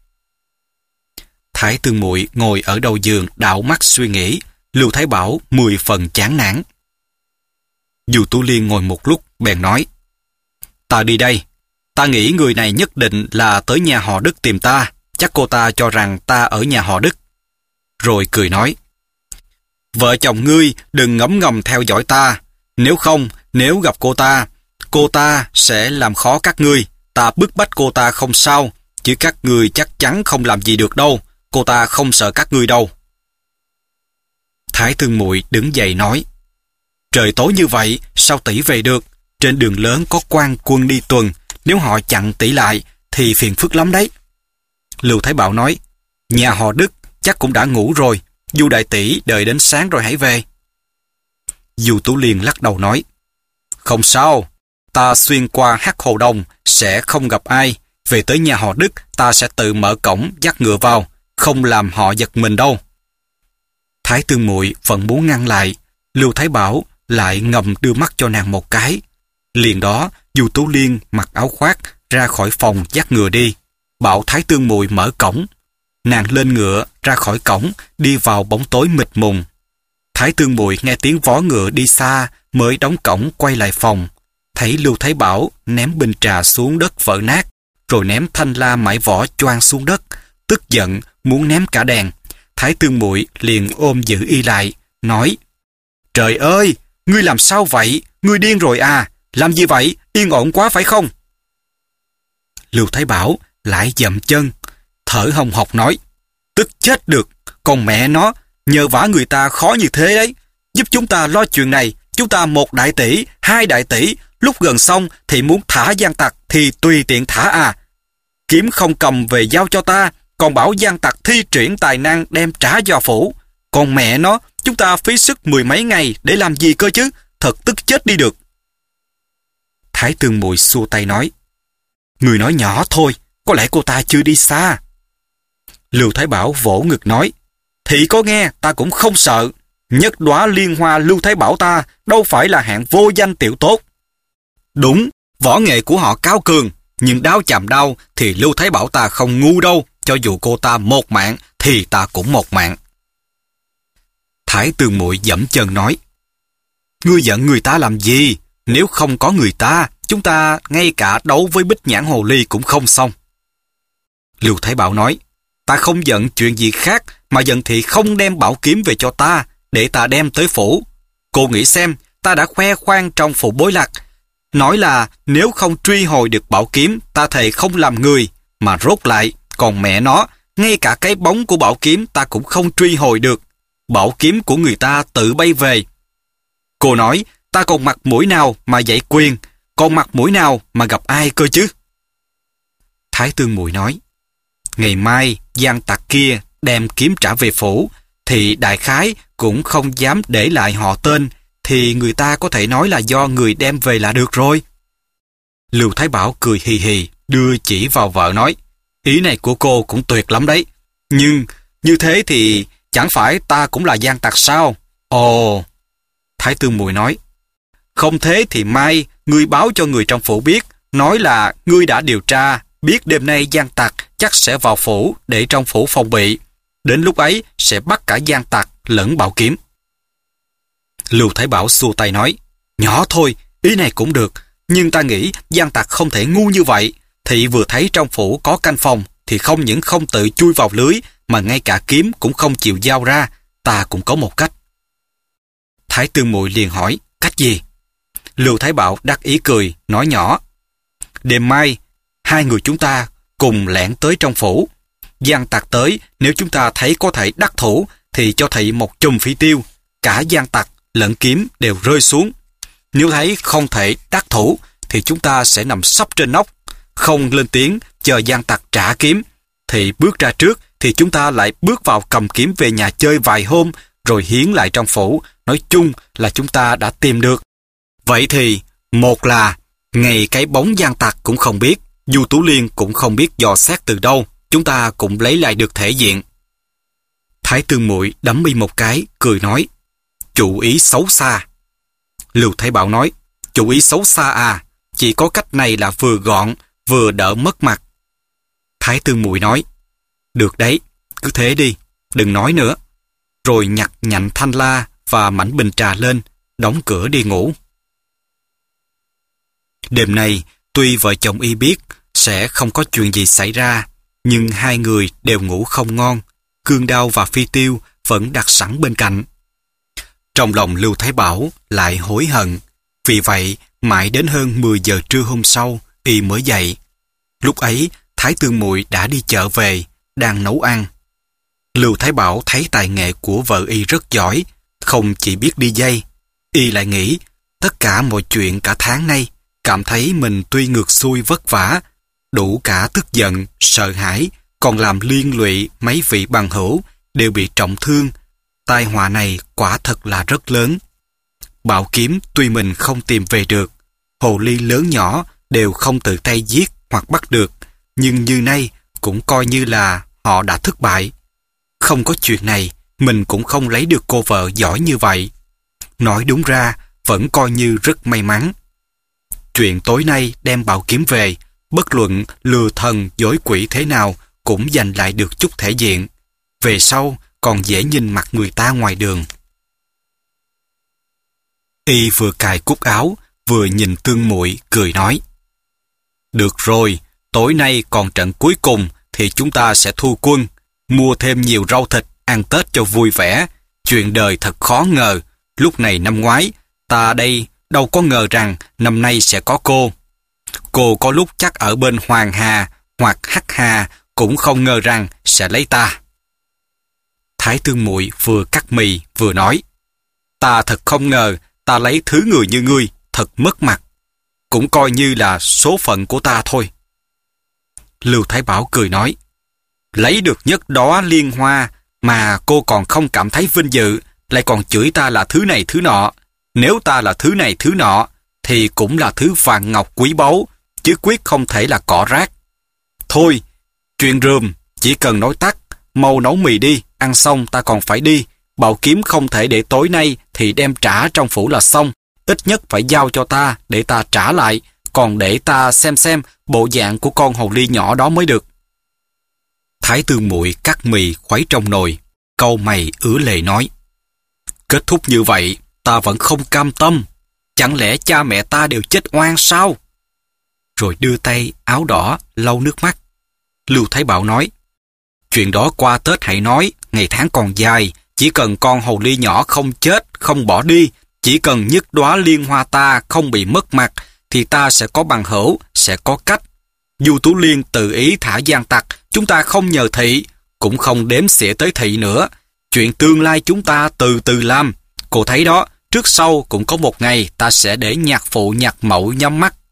Thái Tương Muội ngồi ở đầu giường đảo mắt suy nghĩ. Lưu Thái Bảo mười phần chán nản. Du Tú Liên ngồi một lúc bèn nói: Ta đi đây. Ta nghĩ người này nhất định là tới nhà họ Đức tìm ta. Chắc cô ta cho rằng ta ở nhà họ Đức. Rồi cười nói: Vợ chồng ngươi đừng ngấm ngầm theo dõi ta. Nếu không, nếu gặp cô ta, cô ta sẽ làm khó các ngươi. Ta bức bách cô ta không sao, chứ các ngươi chắc chắn không làm gì được đâu. Cô ta không sợ các ngươi đâu. Thái Tương Muội đứng dậy nói: Trời tối như vậy, sao tỷ về được? Trên đường lớn có quan quân đi tuần, nếu họ chặn tỷ lại, thì phiền phức lắm đấy. Lưu Thái Bảo nói: Nhà họ Đức chắc cũng đã ngủ rồi. Du đại tỷ đợi đến sáng rồi hãy về. Du Tú Liên lắc đầu nói: Không sao, ta xuyên qua Hắc Hồ Đồng sẽ không gặp ai. Về tới nhà họ Đức, ta sẽ tự mở cổng dắt ngựa vào, không làm họ giật mình đâu. Thái Tương Muội vẫn muốn ngăn lại, Lưu Thái Bảo lại ngầm đưa mắt cho nàng một cái. Liền đó, Du Tú Liên mặc áo khoác ra khỏi phòng dắt ngựa đi, bảo Thái Tương Muội mở cổng. Nàng lên ngựa ra khỏi cổng, đi vào bóng tối mịt mùng. Thái Tương Muội nghe tiếng vó ngựa đi xa, mới đóng cổng quay lại phòng. Thấy Lưu Thái Bảo ném bình trà xuống đất vỡ nát, rồi ném thanh la mãi vỏ choang xuống đất, tức giận muốn ném cả đèn. Thái Tương Muội liền ôm giữ y lại, nói: Trời ơi, ngươi làm sao vậy? Ngươi điên rồi à? Làm gì vậy? Yên ổn quá phải không? Lưu Thái Bảo lại dậm chân, thở hồng hộc nói, tức chết được, con mẹ nó, nhờ vả người ta khó như thế đấy. Giúp chúng ta lo chuyện này, chúng ta một đại tỷ, hai đại tỷ, lúc gần xong thì muốn thả gian tặc thì tùy tiện thả à. Kiếm không cầm về giao cho ta, còn bảo gian tặc thi triển tài năng đem trả do phủ. Còn mẹ nó, chúng ta phí sức mười mấy ngày để làm gì cơ chứ, thật tức chết đi được. Thái Tương Mùi xua tay nói, người nói nhỏ thôi, có lẽ cô ta chưa đi xa. Lưu Thái Bảo vỗ ngực nói, thì có nghe ta cũng không sợ. Nhất đóa liên hoa Lưu Thái Bảo ta đâu phải là hạng vô danh tiểu tốt. Đúng, võ nghệ của họ cao cường, nhưng đao chạm đao thì Lưu Thái Bảo ta không ngu đâu. Cho dù cô ta một mạng thì ta cũng một mạng. Thái Tương Muội dẫm chân nói, ngươi giận người ta làm gì? Nếu không có người ta, chúng ta ngay cả đấu với Bích Nhãn Hồ Ly cũng không xong. Lưu Thái Bảo nói, ta không giận chuyện gì khác, mà giận thì không đem bảo kiếm về cho ta, để ta đem tới phủ. Cô nghĩ xem, ta đã khoe khoang trong phủ Bối Lạc, nói là nếu không truy hồi được bảo kiếm, ta thề không làm người, mà rốt lại, còn mẹ nó, ngay cả cái bóng của bảo kiếm ta cũng không truy hồi được. Bảo kiếm của người ta tự bay về. Cô nói, ta còn mặt mũi nào mà dạy quyền, còn mặt mũi nào mà gặp ai cơ chứ? Thái Tương Muội nói, ngày mai gian tặc kia đem kiếm trả về phủ, thì đại khái cũng không dám để lại họ tên, thì người ta có thể nói là do người đem về là được rồi. Lưu Thái Bảo cười hì hì, đưa chỉ vào vợ nói, ý này của cô cũng tuyệt lắm đấy. Nhưng như thế thì chẳng phải ta cũng là gian tặc sao? Ồ! Thái Tương Muội nói, không thế thì mai ngươi báo cho người trong phủ biết, nói là ngươi đã điều tra, biết đêm nay gian tặc chắc sẽ vào phủ để trong phủ phòng bị. Đến lúc ấy sẽ bắt cả gian tặc lẫn bảo kiếm. Lưu Thái Bảo xua tay nói, nhỏ thôi, ý này cũng được, nhưng ta nghĩ gian tặc không thể ngu như vậy. Thị vừa thấy trong phủ có canh phòng thì không những không tự chui vào lưới, mà ngay cả kiếm cũng không chịu giao ra. Ta cũng có một cách. Thái Tương Muội liền hỏi, cách gì? Lưu Thái Bảo đắc ý cười, nói nhỏ, đêm mai hai người chúng ta cùng lẻn tới trong phủ. Gian tặc tới, nếu chúng ta thấy có thể đắc thủ thì cho thị một chùm phi tiêu, cả gian tặc lẫn kiếm đều rơi xuống. Nếu thấy không thể đắc thủ thì chúng ta sẽ nằm sấp trên nóc, không lên tiếng, chờ gian tặc trả kiếm. Thì bước ra trước thì chúng ta lại bước vào cầm kiếm về nhà chơi vài hôm, rồi hiến lại trong phủ. Nói chung là chúng ta đã tìm được. Vậy thì một là ngày cái bóng gian tặc cũng không biết, Du Tú Liên cũng không biết dò xét từ đâu, chúng ta cũng lấy lại được thể diện. Thái Tương Muội đấm mi một cái, cười nói, chủ ý xấu xa. Lưu Thái Bảo nói, chủ ý xấu xa à, chỉ có cách này là vừa gọn, vừa đỡ mất mặt. Thái Tương Muội nói, được đấy, cứ thế đi, đừng nói nữa. Rồi nhặt nhạnh thanh la và mảnh bình trà lên, đóng cửa đi ngủ. Đêm nay, tuy vợ chồng y biết sẽ không có chuyện gì xảy ra, nhưng hai người đều ngủ không ngon, cương đao và phi tiêu vẫn đặt sẵn bên cạnh. Trong lòng Lưu Thái Bảo lại hối hận, vì vậy mãi đến hơn mười giờ trưa hôm sau, y mới dậy. Lúc ấy, Thái Tương Muội đã đi chợ về, đang nấu ăn. Lưu Thái Bảo thấy tài nghệ của vợ y rất giỏi, không chỉ biết đi dây. Y lại nghĩ, tất cả mọi chuyện cả tháng nay, cảm thấy mình tuy ngược xuôi vất vả, đủ cả tức giận, sợ hãi, còn làm liên lụy mấy vị bằng hữu đều bị trọng thương. Tai họa này quả thật là rất lớn. Bảo kiếm tuy mình không tìm về được, hồ ly lớn nhỏ đều không tự tay giết hoặc bắt được, nhưng như nay cũng coi như là họ đã thất bại. Không có chuyện này, mình cũng không lấy được cô vợ giỏi như vậy. Nói đúng ra, vẫn coi như rất may mắn. Chuyện tối nay đem bảo kiếm về, bất luận lừa thần dối quỷ thế nào cũng giành lại được chút thể diện. Về sau còn dễ nhìn mặt người ta ngoài đường. Y vừa cài cúc áo, vừa nhìn Tương Muội cười nói, được rồi, tối nay còn trận cuối cùng thì chúng ta sẽ thu quân, mua thêm nhiều rau thịt, ăn Tết cho vui vẻ. Chuyện đời thật khó ngờ, lúc này năm ngoái, ta đây đâu có ngờ rằng năm nay sẽ có cô. Cô có lúc chắc ở bên Hoàng Hà hoặc Hắc Hà, cũng không ngờ rằng sẽ lấy ta. Thái Tương Muội vừa cắt mì vừa nói, ta thật không ngờ ta lấy thứ người như ngươi, thật mất mặt. Cũng coi như là số phận của ta thôi. Lưu Thái Bảo cười nói, lấy được nhất đóa liên hoa mà cô còn không cảm thấy vinh dự, lại còn chửi ta là thứ này thứ nọ. Nếu ta là thứ này thứ nọ, thì cũng là thứ vàng ngọc quý báu, chứ quyết không thể là cỏ rác. Thôi, chuyện rườm, chỉ cần nói tắt, mau nấu mì đi, ăn xong ta còn phải đi. Bảo kiếm không thể để tối nay thì đem trả trong phủ là xong. Ít nhất phải giao cho ta để ta trả lại, còn để ta xem xem bộ dạng của con hồ ly nhỏ đó mới được. Thái Tương Muội cắt mì khuấy trong nồi, cau mày ứa lệ nói, kết thúc như vậy, ta vẫn không cam tâm. Chẳng lẽ cha mẹ ta đều chết oan sao? Rồi đưa tay áo đỏ lau nước mắt. Lưu Thái Bảo nói, chuyện đó qua Tết hãy nói, ngày tháng còn dài, chỉ cần con hồ ly nhỏ không chết, không bỏ đi, chỉ cần nhất đóa liên hoa ta không bị mất mặt, thì ta sẽ có bằng hữu, sẽ có cách. Du Tú Liên tự ý thả gian tặc, chúng ta không nhờ thị, cũng không đếm xỉa tới thị nữa. Chuyện tương lai chúng ta từ từ làm. Cô thấy đó, trước sau cũng có một ngày ta sẽ để nhạc phụ nhạc mẫu nhắm mắt.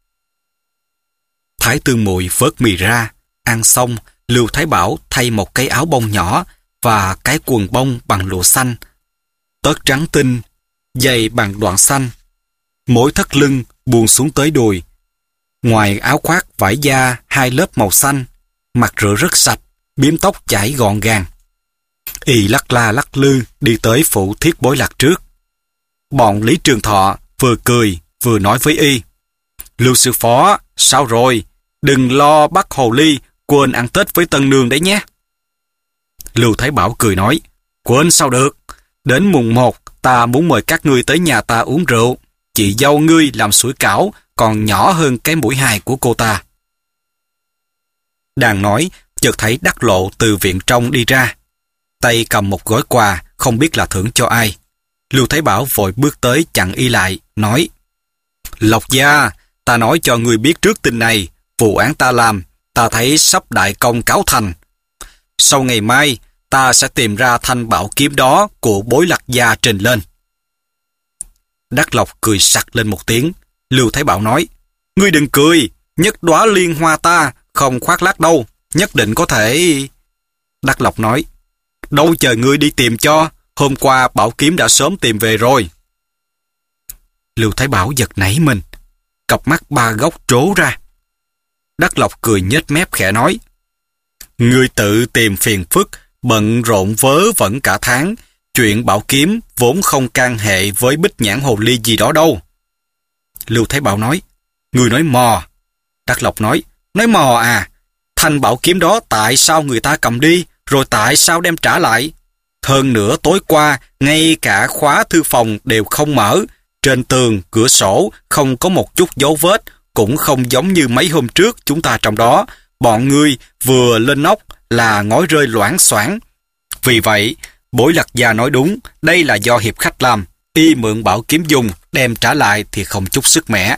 Thái Tương Muội vớt mì ra, ăn xong, Lưu Thái Bảo thay một cái áo bông nhỏ và cái quần bông bằng lụa xanh, tất trắng tinh, giày bằng đoạn xanh, mỗi thắt lưng buông xuống tới đùi. Ngoài áo khoác vải da hai lớp màu xanh, mặt rửa rất sạch, biếm tóc chải gọn gàng. Y lắc la lắc lư đi tới phủ Thiết Bối Lạc trước. Bọn Lý Trường Thọ vừa cười vừa nói với Y, Lưu sư phó, sao rồi? Đừng lo bắt hồ ly, quên ăn Tết với Tân Nương đấy nhé. Lưu Thái Bảo cười nói, quên sao được, đến mùng một ta muốn mời các ngươi tới nhà ta uống rượu. Chị dâu ngươi làm sủi cảo còn nhỏ hơn cái mũi hài của cô ta. Đang nói, chợt thấy Đắc Lộ từ viện trong đi ra, tay cầm một gói quà, không biết là thưởng cho ai. Lưu Thái Bảo vội bước tới chặn Y lại, nói, Lộc gia, ta nói cho ngươi biết trước tin này, vụ án ta làm, ta thấy sắp đại công cáo thành. Sau ngày mai, ta sẽ tìm ra thanh bảo kiếm đó của Bối Lạc gia trình lên. Đắc Lộc cười sặc lên một tiếng. Lưu Thái Bảo nói, ngươi đừng cười, nhất đóa liên hoa ta không khoác lác đâu, nhất định có thể. Đắc Lộc nói, đâu chờ ngươi đi tìm cho, hôm qua bảo kiếm đã sớm tìm về rồi. Lưu Thái Bảo giật nảy mình, cặp mắt ba góc trố ra. Đắc Lộc cười nhếch mép khẽ nói, ngươi tự tìm phiền phức, bận rộn vớ vẩn cả tháng, chuyện bảo kiếm vốn không can hệ với Bích Nhãn hồ ly gì đó đâu. Lưu Thái Bảo nói, ngươi nói mò. Đắc Lộc nói, nói mò à? Thanh bảo kiếm đó tại sao người ta cầm đi, rồi tại sao đem trả lại? Hơn nữa tối qua, ngay cả khóa thư phòng đều không mở, trên tường, cửa sổ không có một chút dấu vết, cũng không giống như mấy hôm trước chúng ta trong đó. Bọn ngươi vừa lên nóc là ngói rơi loảng xoảng. Vì vậy, Bối Lạc gia nói đúng, đây là do hiệp khách làm, Y mượn bảo kiếm dùng, đem trả lại thì không chút sức mẻ.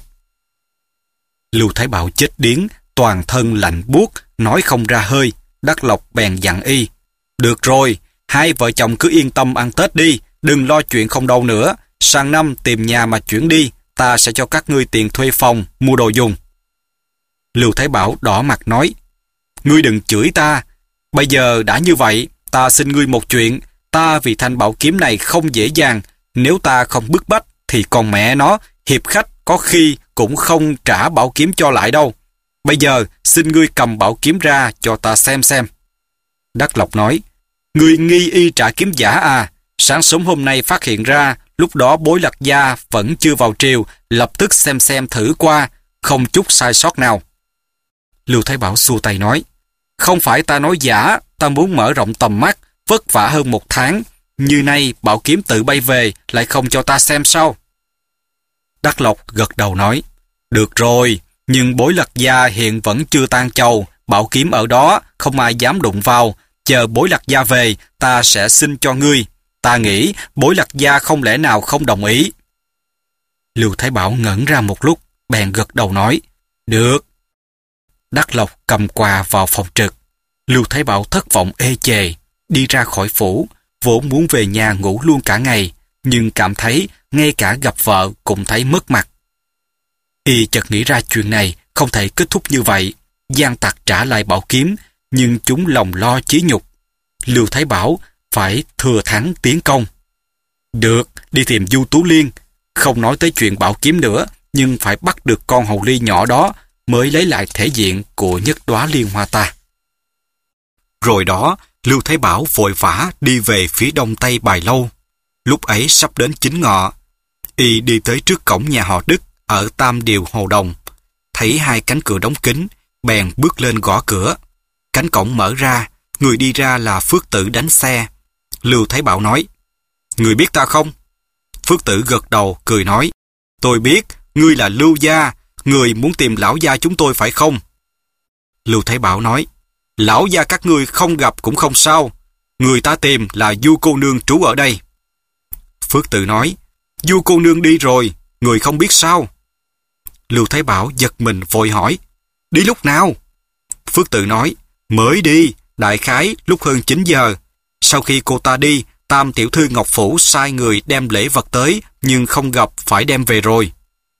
Lưu Thái Bảo chết điếng, toàn thân lạnh buốt, nói không ra hơi. Đắc Lộc bèn dặn Y, được rồi, hai vợ chồng cứ yên tâm ăn Tết đi, đừng lo chuyện không đâu nữa. Sang năm tìm nhà mà chuyển đi, ta sẽ cho các ngươi tiền thuê phòng, mua đồ dùng. Lưu Thái Bảo đỏ mặt nói, ngươi đừng chửi ta, bây giờ đã như vậy, ta xin ngươi một chuyện, ta vì thanh bảo kiếm này không dễ dàng, nếu ta không bức bách thì còn mẹ nó, hiệp khách có khi cũng không trả bảo kiếm cho lại đâu. Bây giờ xin ngươi cầm bảo kiếm ra cho ta xem xem. Đắc Lộc nói, ngươi nghi Y trả kiếm giả à? Sáng sớm hôm nay phát hiện ra, lúc đó Bối Lạc gia vẫn chưa vào triều, lập tức xem xem thử qua, không chút sai sót nào. Lưu Thái Bảo xua tay nói, không phải ta nói giả, ta muốn mở rộng tầm mắt, vất vả hơn một tháng, như nay bảo kiếm tự bay về, lại không cho ta xem sao? Đắc Lộc gật đầu nói, được rồi, nhưng Bối Lạc gia hiện vẫn chưa tan chầu, bảo kiếm ở đó, không ai dám đụng vào, chờ Bối Lạc gia về, ta sẽ xin cho ngươi. Ta nghĩ Bối Lạc gia không lẽ nào không đồng ý. Lưu Thái Bảo ngẩn ra một lúc, bèn gật đầu nói, được. Đắc Lộc cầm quà vào phòng trực. Lưu Thái Bảo thất vọng ê chề, đi ra khỏi phủ, vốn muốn về nhà ngủ luôn cả ngày, nhưng cảm thấy ngay cả gặp vợ cũng thấy mất mặt. Y chợt nghĩ ra chuyện này không thể kết thúc như vậy. Gian tặc trả lại bảo kiếm, nhưng chúng lòng lo chí nhục. Lưu Thái Bảo phải thừa thắng tiến công. Được, đi tìm Du Tú Liên, không nói tới chuyện bảo kiếm nữa, nhưng phải bắt được con hồ ly nhỏ đó mới lấy lại thể diện của nhất đóa liên hoa ta. Rồi đó, Lưu Thái Bảo vội vã đi về phía đông tây Bài Lâu. Lúc ấy sắp đến chính ngọ, y đi tới trước cổng nhà họ Đức ở Tam Điều Hồ Đồng, thấy hai cánh cửa đóng kín, bèn bước lên gõ cửa. Cánh cổng mở ra, người đi ra là Phước Tử đánh xe. Lưu Thái Bảo nói, người biết ta không? Phước Tử gật đầu, cười nói, tôi biết, ngươi là Lưu gia, người muốn tìm lão gia chúng tôi phải không? Lưu Thái Bảo nói, lão gia các ngươi không gặp cũng không sao, người ta tìm là Du cô nương trú ở đây. Phước Tử nói, Du cô nương đi rồi, người không biết sao? Lưu Thái Bảo giật mình vội hỏi, đi lúc nào? Phước Tử nói, mới đi, đại khái lúc hơn chín giờ. Sau khi cô ta đi, Tam tiểu thư Ngọc Phủ sai người đem lễ vật tới, nhưng không gặp, phải đem về rồi.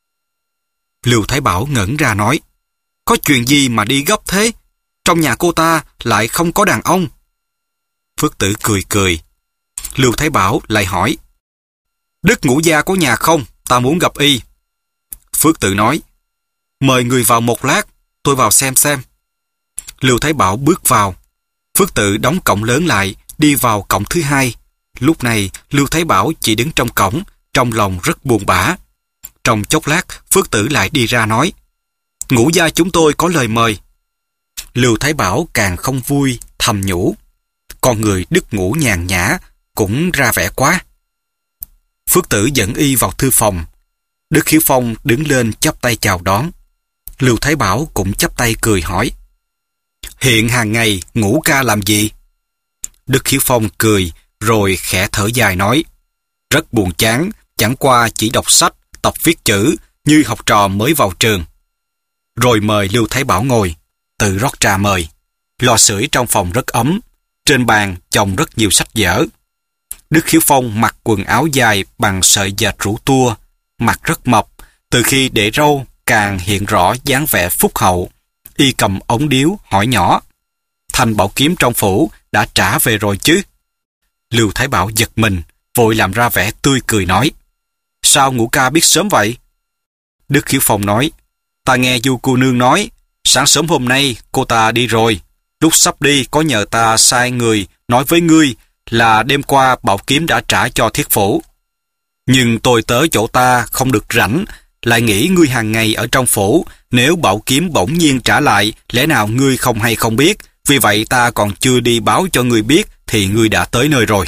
Lưu Thái Bảo ngẩn ra nói, có chuyện gì mà đi gấp thế? Trong nhà cô ta lại không có đàn ông. Phước Tử cười cười. Lưu Thái Bảo lại hỏi, Đức Ngũ gia có nhà không? Ta muốn gặp y. Phước Tử nói, mời người vào một lát, tôi vào xem xem. Lưu Thái Bảo bước vào. Phước Tử đóng cổng lớn lại, đi vào cổng thứ hai. Lúc này, Lưu Thái Bảo chỉ đứng trong cổng, trong lòng rất buồn bã. Trong chốc lát, Phước Tử lại đi ra nói, Ngũ gia chúng tôi có lời mời. Lưu Thái Bảo càng không vui, thầm nhủ, con người Đức Ngũ nhàn nhã, cũng ra vẻ quá. Phước Tử dẫn y vào thư phòng. Đức Khiếu Phong đứng lên chắp tay chào đón. Lưu Thái Bảo cũng chắp tay cười hỏi, hiện hàng ngày Ngũ ca làm gì? Đức Khiếu Phong cười, rồi khẽ thở dài nói, rất buồn chán, chẳng qua chỉ đọc sách, tập viết chữ, như học trò mới vào trường. Rồi mời Lưu Thái Bảo ngồi, tự rót trà mời. Lò sưởi trong phòng rất ấm, trên bàn chồng rất nhiều sách vở. Đức Khiếu Phong mặc quần áo dài bằng sợi dệt rũ tua, mặt rất mập, từ khi để râu càng hiện rõ dáng vẻ phúc hậu. Y cầm ống điếu hỏi nhỏ, thanh bảo kiếm trong phủ đã trả về rồi chứ? Lưu Thái Bảo giật mình, vội làm ra vẻ tươi cười nói, sao Ngũ ca biết sớm vậy? Đức Khiếu Phong nói, ta nghe Du cô nương nói, sáng sớm hôm nay cô ta đi rồi, lúc sắp đi có nhờ ta sai người nói với ngươi là đêm qua bảo kiếm đã trả cho Thiết phủ. Nhưng tôi tới chỗ ta không được rảnh, lại nghĩ ngươi hàng ngày ở trong phủ, nếu bảo kiếm bỗng nhiên trả lại, lẽ nào ngươi không hay không biết, vì vậy ta còn chưa đi báo cho ngươi biết thì ngươi đã tới nơi rồi.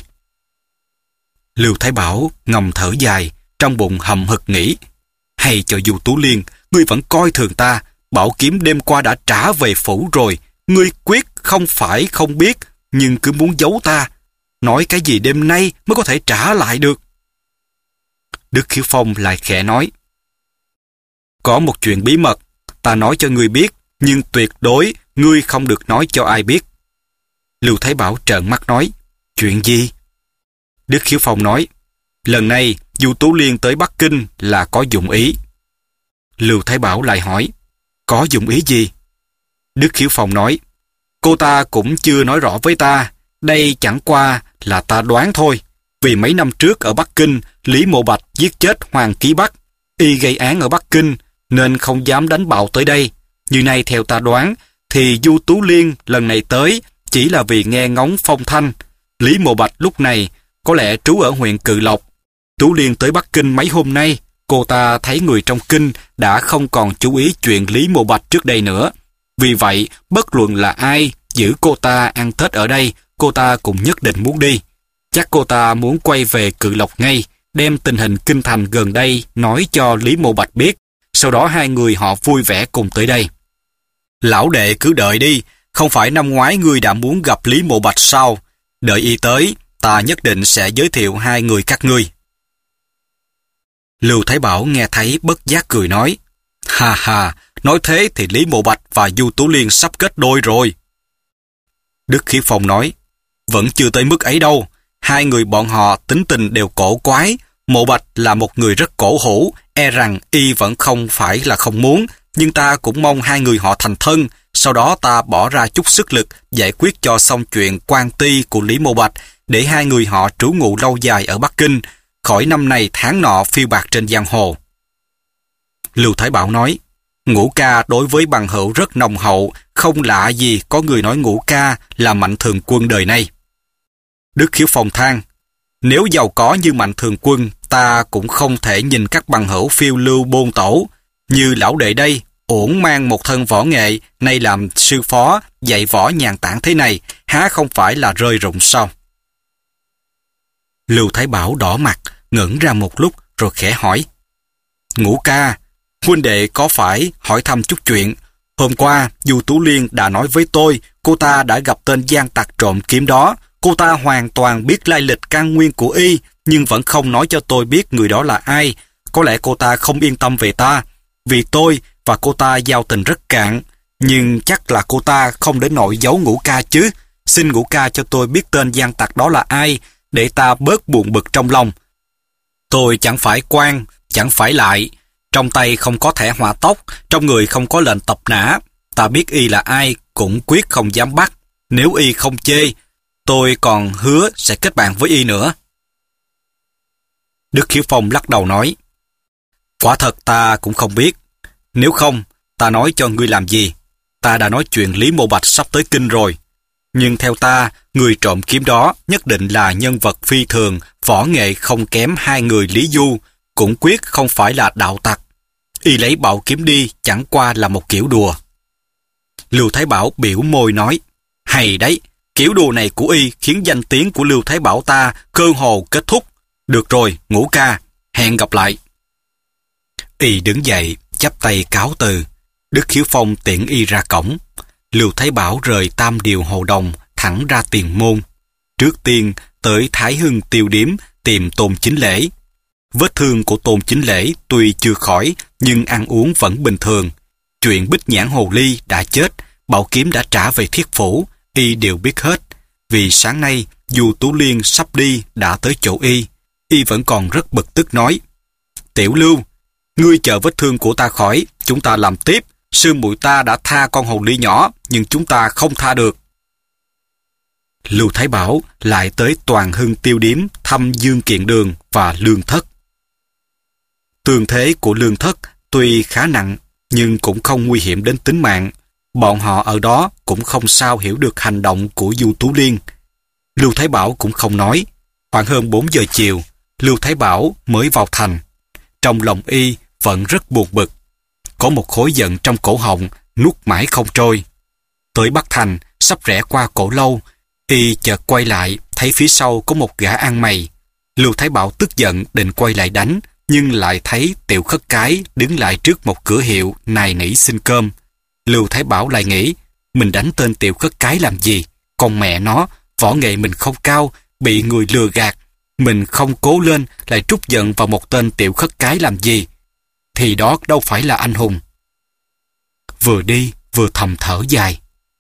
Lưu Thái Bảo ngầm thở dài, trong bụng hậm hực nghĩ, hay cho Du Tú Liên, ngươi vẫn coi thường ta, bảo kiếm đêm qua đã trả về phủ rồi, ngươi quyết không phải không biết, nhưng cứ muốn giấu ta, nói cái gì đêm nay mới có thể trả lại được. Đức Khiếu Phong lại khẽ nói, có một chuyện bí mật, ta nói cho ngươi biết, nhưng tuyệt đối ngươi không được nói cho ai biết. Lưu Thái Bảo trợn mắt nói, chuyện gì? Đức Khiếu Phong nói, lần này Du Tú Liên tới Bắc Kinh là có dụng ý. Lưu Thái Bảo lại hỏi, có dụng ý gì? Đức Khiếu Phong nói, cô ta cũng chưa nói rõ với ta, đây chẳng qua là ta đoán thôi. Vì mấy năm trước ở Bắc Kinh, Lý Mộ Bạch giết chết Hoàng Ký Bắc, y gây án ở Bắc Kinh, nên không dám đánh bạo tới đây. Như nay theo ta đoán, thì Du Tú Liên lần này tới chỉ là vì nghe ngóng phong thanh. Lý Mộ Bạch lúc này có lẽ trú ở huyện Cự Lộc. Tú Liên tới Bắc Kinh mấy hôm nay, cô ta thấy người trong kinh đã không còn chú ý chuyện Lý Mộ Bạch trước đây nữa. Vì vậy, bất luận là ai giữ cô ta ăn Tết ở đây, cô ta cũng nhất định muốn đi. Chắc cô ta muốn quay về Cự Lộc ngay, đem tình hình kinh thành gần đây nói cho Lý Mộ Bạch biết. Sau đó hai người họ vui vẻ cùng tới đây. Lão đệ cứ đợi đi, không phải năm ngoái ngươi đã muốn gặp Lý Mộ Bạch sao? Đợi y tới, ta nhất định sẽ giới thiệu hai người các ngươi. Lưu Thái Bảo nghe thấy bất giác cười nói, ha ha, nói thế thì Lý Mộ Bạch và Du Tú Liên sắp kết đôi rồi. Đức Khiết Phong nói, vẫn chưa tới mức ấy đâu, hai người bọn họ tính tình đều cổ quái, Mộ Bạch là một người rất cổ hủ, e rằng y vẫn không phải là không muốn, nhưng ta cũng mong hai người họ thành thân, sau đó ta bỏ ra chút sức lực giải quyết cho xong chuyện quan ti của Lý Mộ Bạch, để hai người họ trú ngụ lâu dài ở Bắc Kinh, khỏi năm này tháng nọ phiêu bạc trên giang hồ. Lưu Thái Bảo nói, Ngũ ca đối với bằng hữu rất nồng hậu, không lạ gì có người nói Ngũ ca là Mạnh Thường Quân đời nay. Đức Khiết Phong than, nếu giàu có như Mạnh Thường Quân, ta cũng không thể nhìn các bằng hữu phiêu lưu bôn tổ. Như lão đệ đây, uổng mang một thân võ nghệ, nay làm sư phó, dạy võ nhàn tản thế này, há không phải là rơi rụng sao? Lưu Thái Bảo đỏ mặt, ngẩn ra một lúc rồi khẽ hỏi, Ngũ ca, huynh đệ có phải hỏi thăm chút chuyện? Hôm qua, Du Tú Liên đã nói với tôi, cô ta đã gặp tên gian tặc trộm kiếm đó. Cô ta hoàn toàn biết lai lịch căn nguyên của y, nhưng vẫn không nói cho tôi biết người đó là ai. Có lẽ cô ta không yên tâm về ta, vì tôi và cô ta giao tình rất cạn. Nhưng chắc là cô ta không đến nỗi giấu Ngũ ca chứ. Xin Ngũ ca cho tôi biết tên gian tặc đó là ai, để ta bớt buồn bực trong lòng. Tôi chẳng phải quan, chẳng phải lại. Trong tay không có thẻ họa tóc, trong người không có lệnh tập nã. Ta biết y là ai, cũng quyết không dám bắt. Nếu y không chê, tôi còn hứa sẽ kết bạn với y nữa. Đức Khiết Phong lắc đầu nói, quả thật ta cũng không biết. Nếu không, ta nói cho ngươi làm gì? Ta đã nói chuyện Lý Mộ Bạch sắp tới Kinh rồi. Nhưng theo ta, người trộm kiếm đó nhất định là nhân vật phi thường, võ nghệ không kém hai người Lý Du, cũng quyết không phải là đạo tặc. Y lấy bảo kiếm đi chẳng qua là một kiểu đùa. Lưu Thái Bảo biểu môi nói, hay đấy, kiểu đùa này của y khiến danh tiếng của Lưu Thái Bảo ta cơ hồ kết thúc. Được rồi, Ngũ ca, hẹn gặp lại. Y đứng dậy, chắp tay cáo từ. Đức Khiết Phong tiễn y ra cổng. Lưu Thái Bảo rời Tam Điều Hồ Đồng, thẳng ra Tiền Môn. Trước tiên tới Thái Hưng Tiêu Điếm tìm Tôn Chính Lễ. Vết thương của Tôn Chính Lễ tuy chưa khỏi, nhưng ăn uống vẫn bình thường. Chuyện Bích Nhãn Hồ Ly đã chết, bảo kiếm đã trả về Thiết Phủ, y đều biết hết. Vì sáng nay, dù Tú Liên sắp đi đã tới chỗ y, y vẫn còn rất bực tức nói, Tiểu Lưu, ngươi chờ vết thương của ta khỏi, chúng ta làm tiếp. Sư muội ta đã tha con hồ ly nhỏ, nhưng chúng ta không tha được. Lưu Thái Bảo lại tới Toàn Hưng Tiêu Điếm thăm Dương Kiện Đường và Lương Thất. Tường thế của Lương Thất tuy khá nặng, nhưng cũng không nguy hiểm đến tính mạng. Bọn họ ở đó cũng không sao hiểu được hành động của Du Tú Liên. Lưu Thái Bảo cũng không nói. Khoảng hơn bốn giờ chiều, Lưu Thái Bảo mới vào thành. Trong lòng y vẫn rất buồn bực. Có một khối giận trong cổ họng, nuốt mãi không trôi. Tới Bắc Thành, sắp rẽ qua Cổ Lâu, y chợt quay lại, thấy phía sau có một gã ăn mày. Lưu Thái Bảo tức giận định quay lại đánh, nhưng lại thấy Tiểu Khất Cái đứng lại trước một cửa hiệu nài nỉ xin cơm. Lưu Thái Bảo lại nghĩ, mình đánh tên Tiểu Khất Cái làm gì? Con mẹ nó, võ nghệ mình không cao, bị người lừa gạt. Mình không cố lên, lại trút giận vào một tên Tiểu Khất Cái làm gì? Thì đó đâu phải là anh hùng. Vừa đi, vừa thầm thở dài.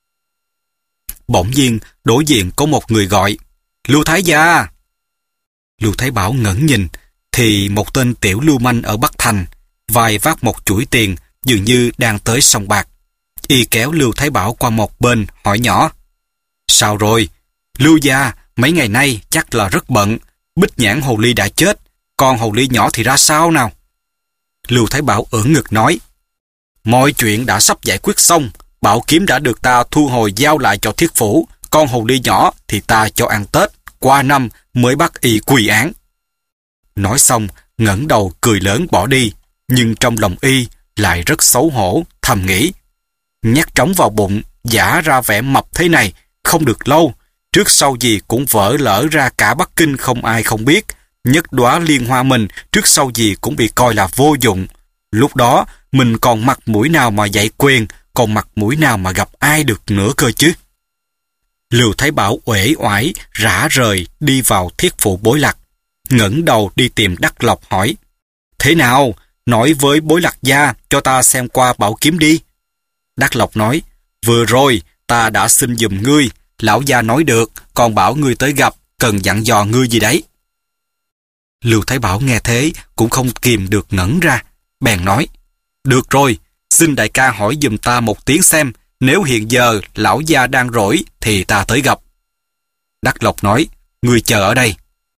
Bỗng nhiên, đối diện có một người gọi, Lưu Thái gia. Lưu Thái Bảo ngẩng nhìn, thì một tên tiểu lưu manh ở Bắc Thành, vai vác một chuỗi tiền, dường như đang tới sòng bạc. Y kéo Lưu Thái Bảo qua một bên, hỏi nhỏ, sao rồi? Lưu gia, mấy ngày nay chắc là rất bận. Bích Nhãn Hồ Ly đã chết, còn Hồ Ly nhỏ thì ra sao nào? Lưu Thái Bảo ưỡn ngực nói, mọi chuyện đã sắp giải quyết xong, bảo kiếm đã được ta thu hồi giao lại cho Thiết Phủ, con Hồ Ly nhỏ thì ta cho ăn Tết, qua năm mới bắt y quy án. Nói xong, ngẩng đầu cười lớn bỏ đi, nhưng trong lòng y lại rất xấu hổ, thầm nghĩ, nhát trống vào bụng, giả ra vẻ mập thế này, không được lâu, trước sau gì cũng vỡ lỡ ra cả Bắc Kinh không ai không biết, nhất đóa liên hoa mình trước sau gì cũng bị coi là vô dụng. Lúc đó, mình còn mặt mũi nào mà dạy quyền, còn mặt mũi nào mà gặp ai được nữa cơ chứ. Lưu Thái Bảo uể oải, rã rời đi vào Thiết Phủ bối lạc, ngẩng đầu đi tìm Đắc Lộc hỏi, Thế nào, nói với Bối Lạc gia cho ta xem qua bảo kiếm đi. Đắc Lộc nói, vừa rồi ta đã xin giùm ngươi, lão gia nói được, còn bảo ngươi tới gặp, cần dặn dò ngươi gì đấy. Lưu Thái Bảo nghe thế cũng không kìm được ngẩn ra, bèn nói, được rồi, xin đại ca hỏi giùm ta một tiếng xem, nếu hiện giờ lão gia đang rỗi thì ta tới gặp. Đắc Lộc nói, ngươi chờ ở đây.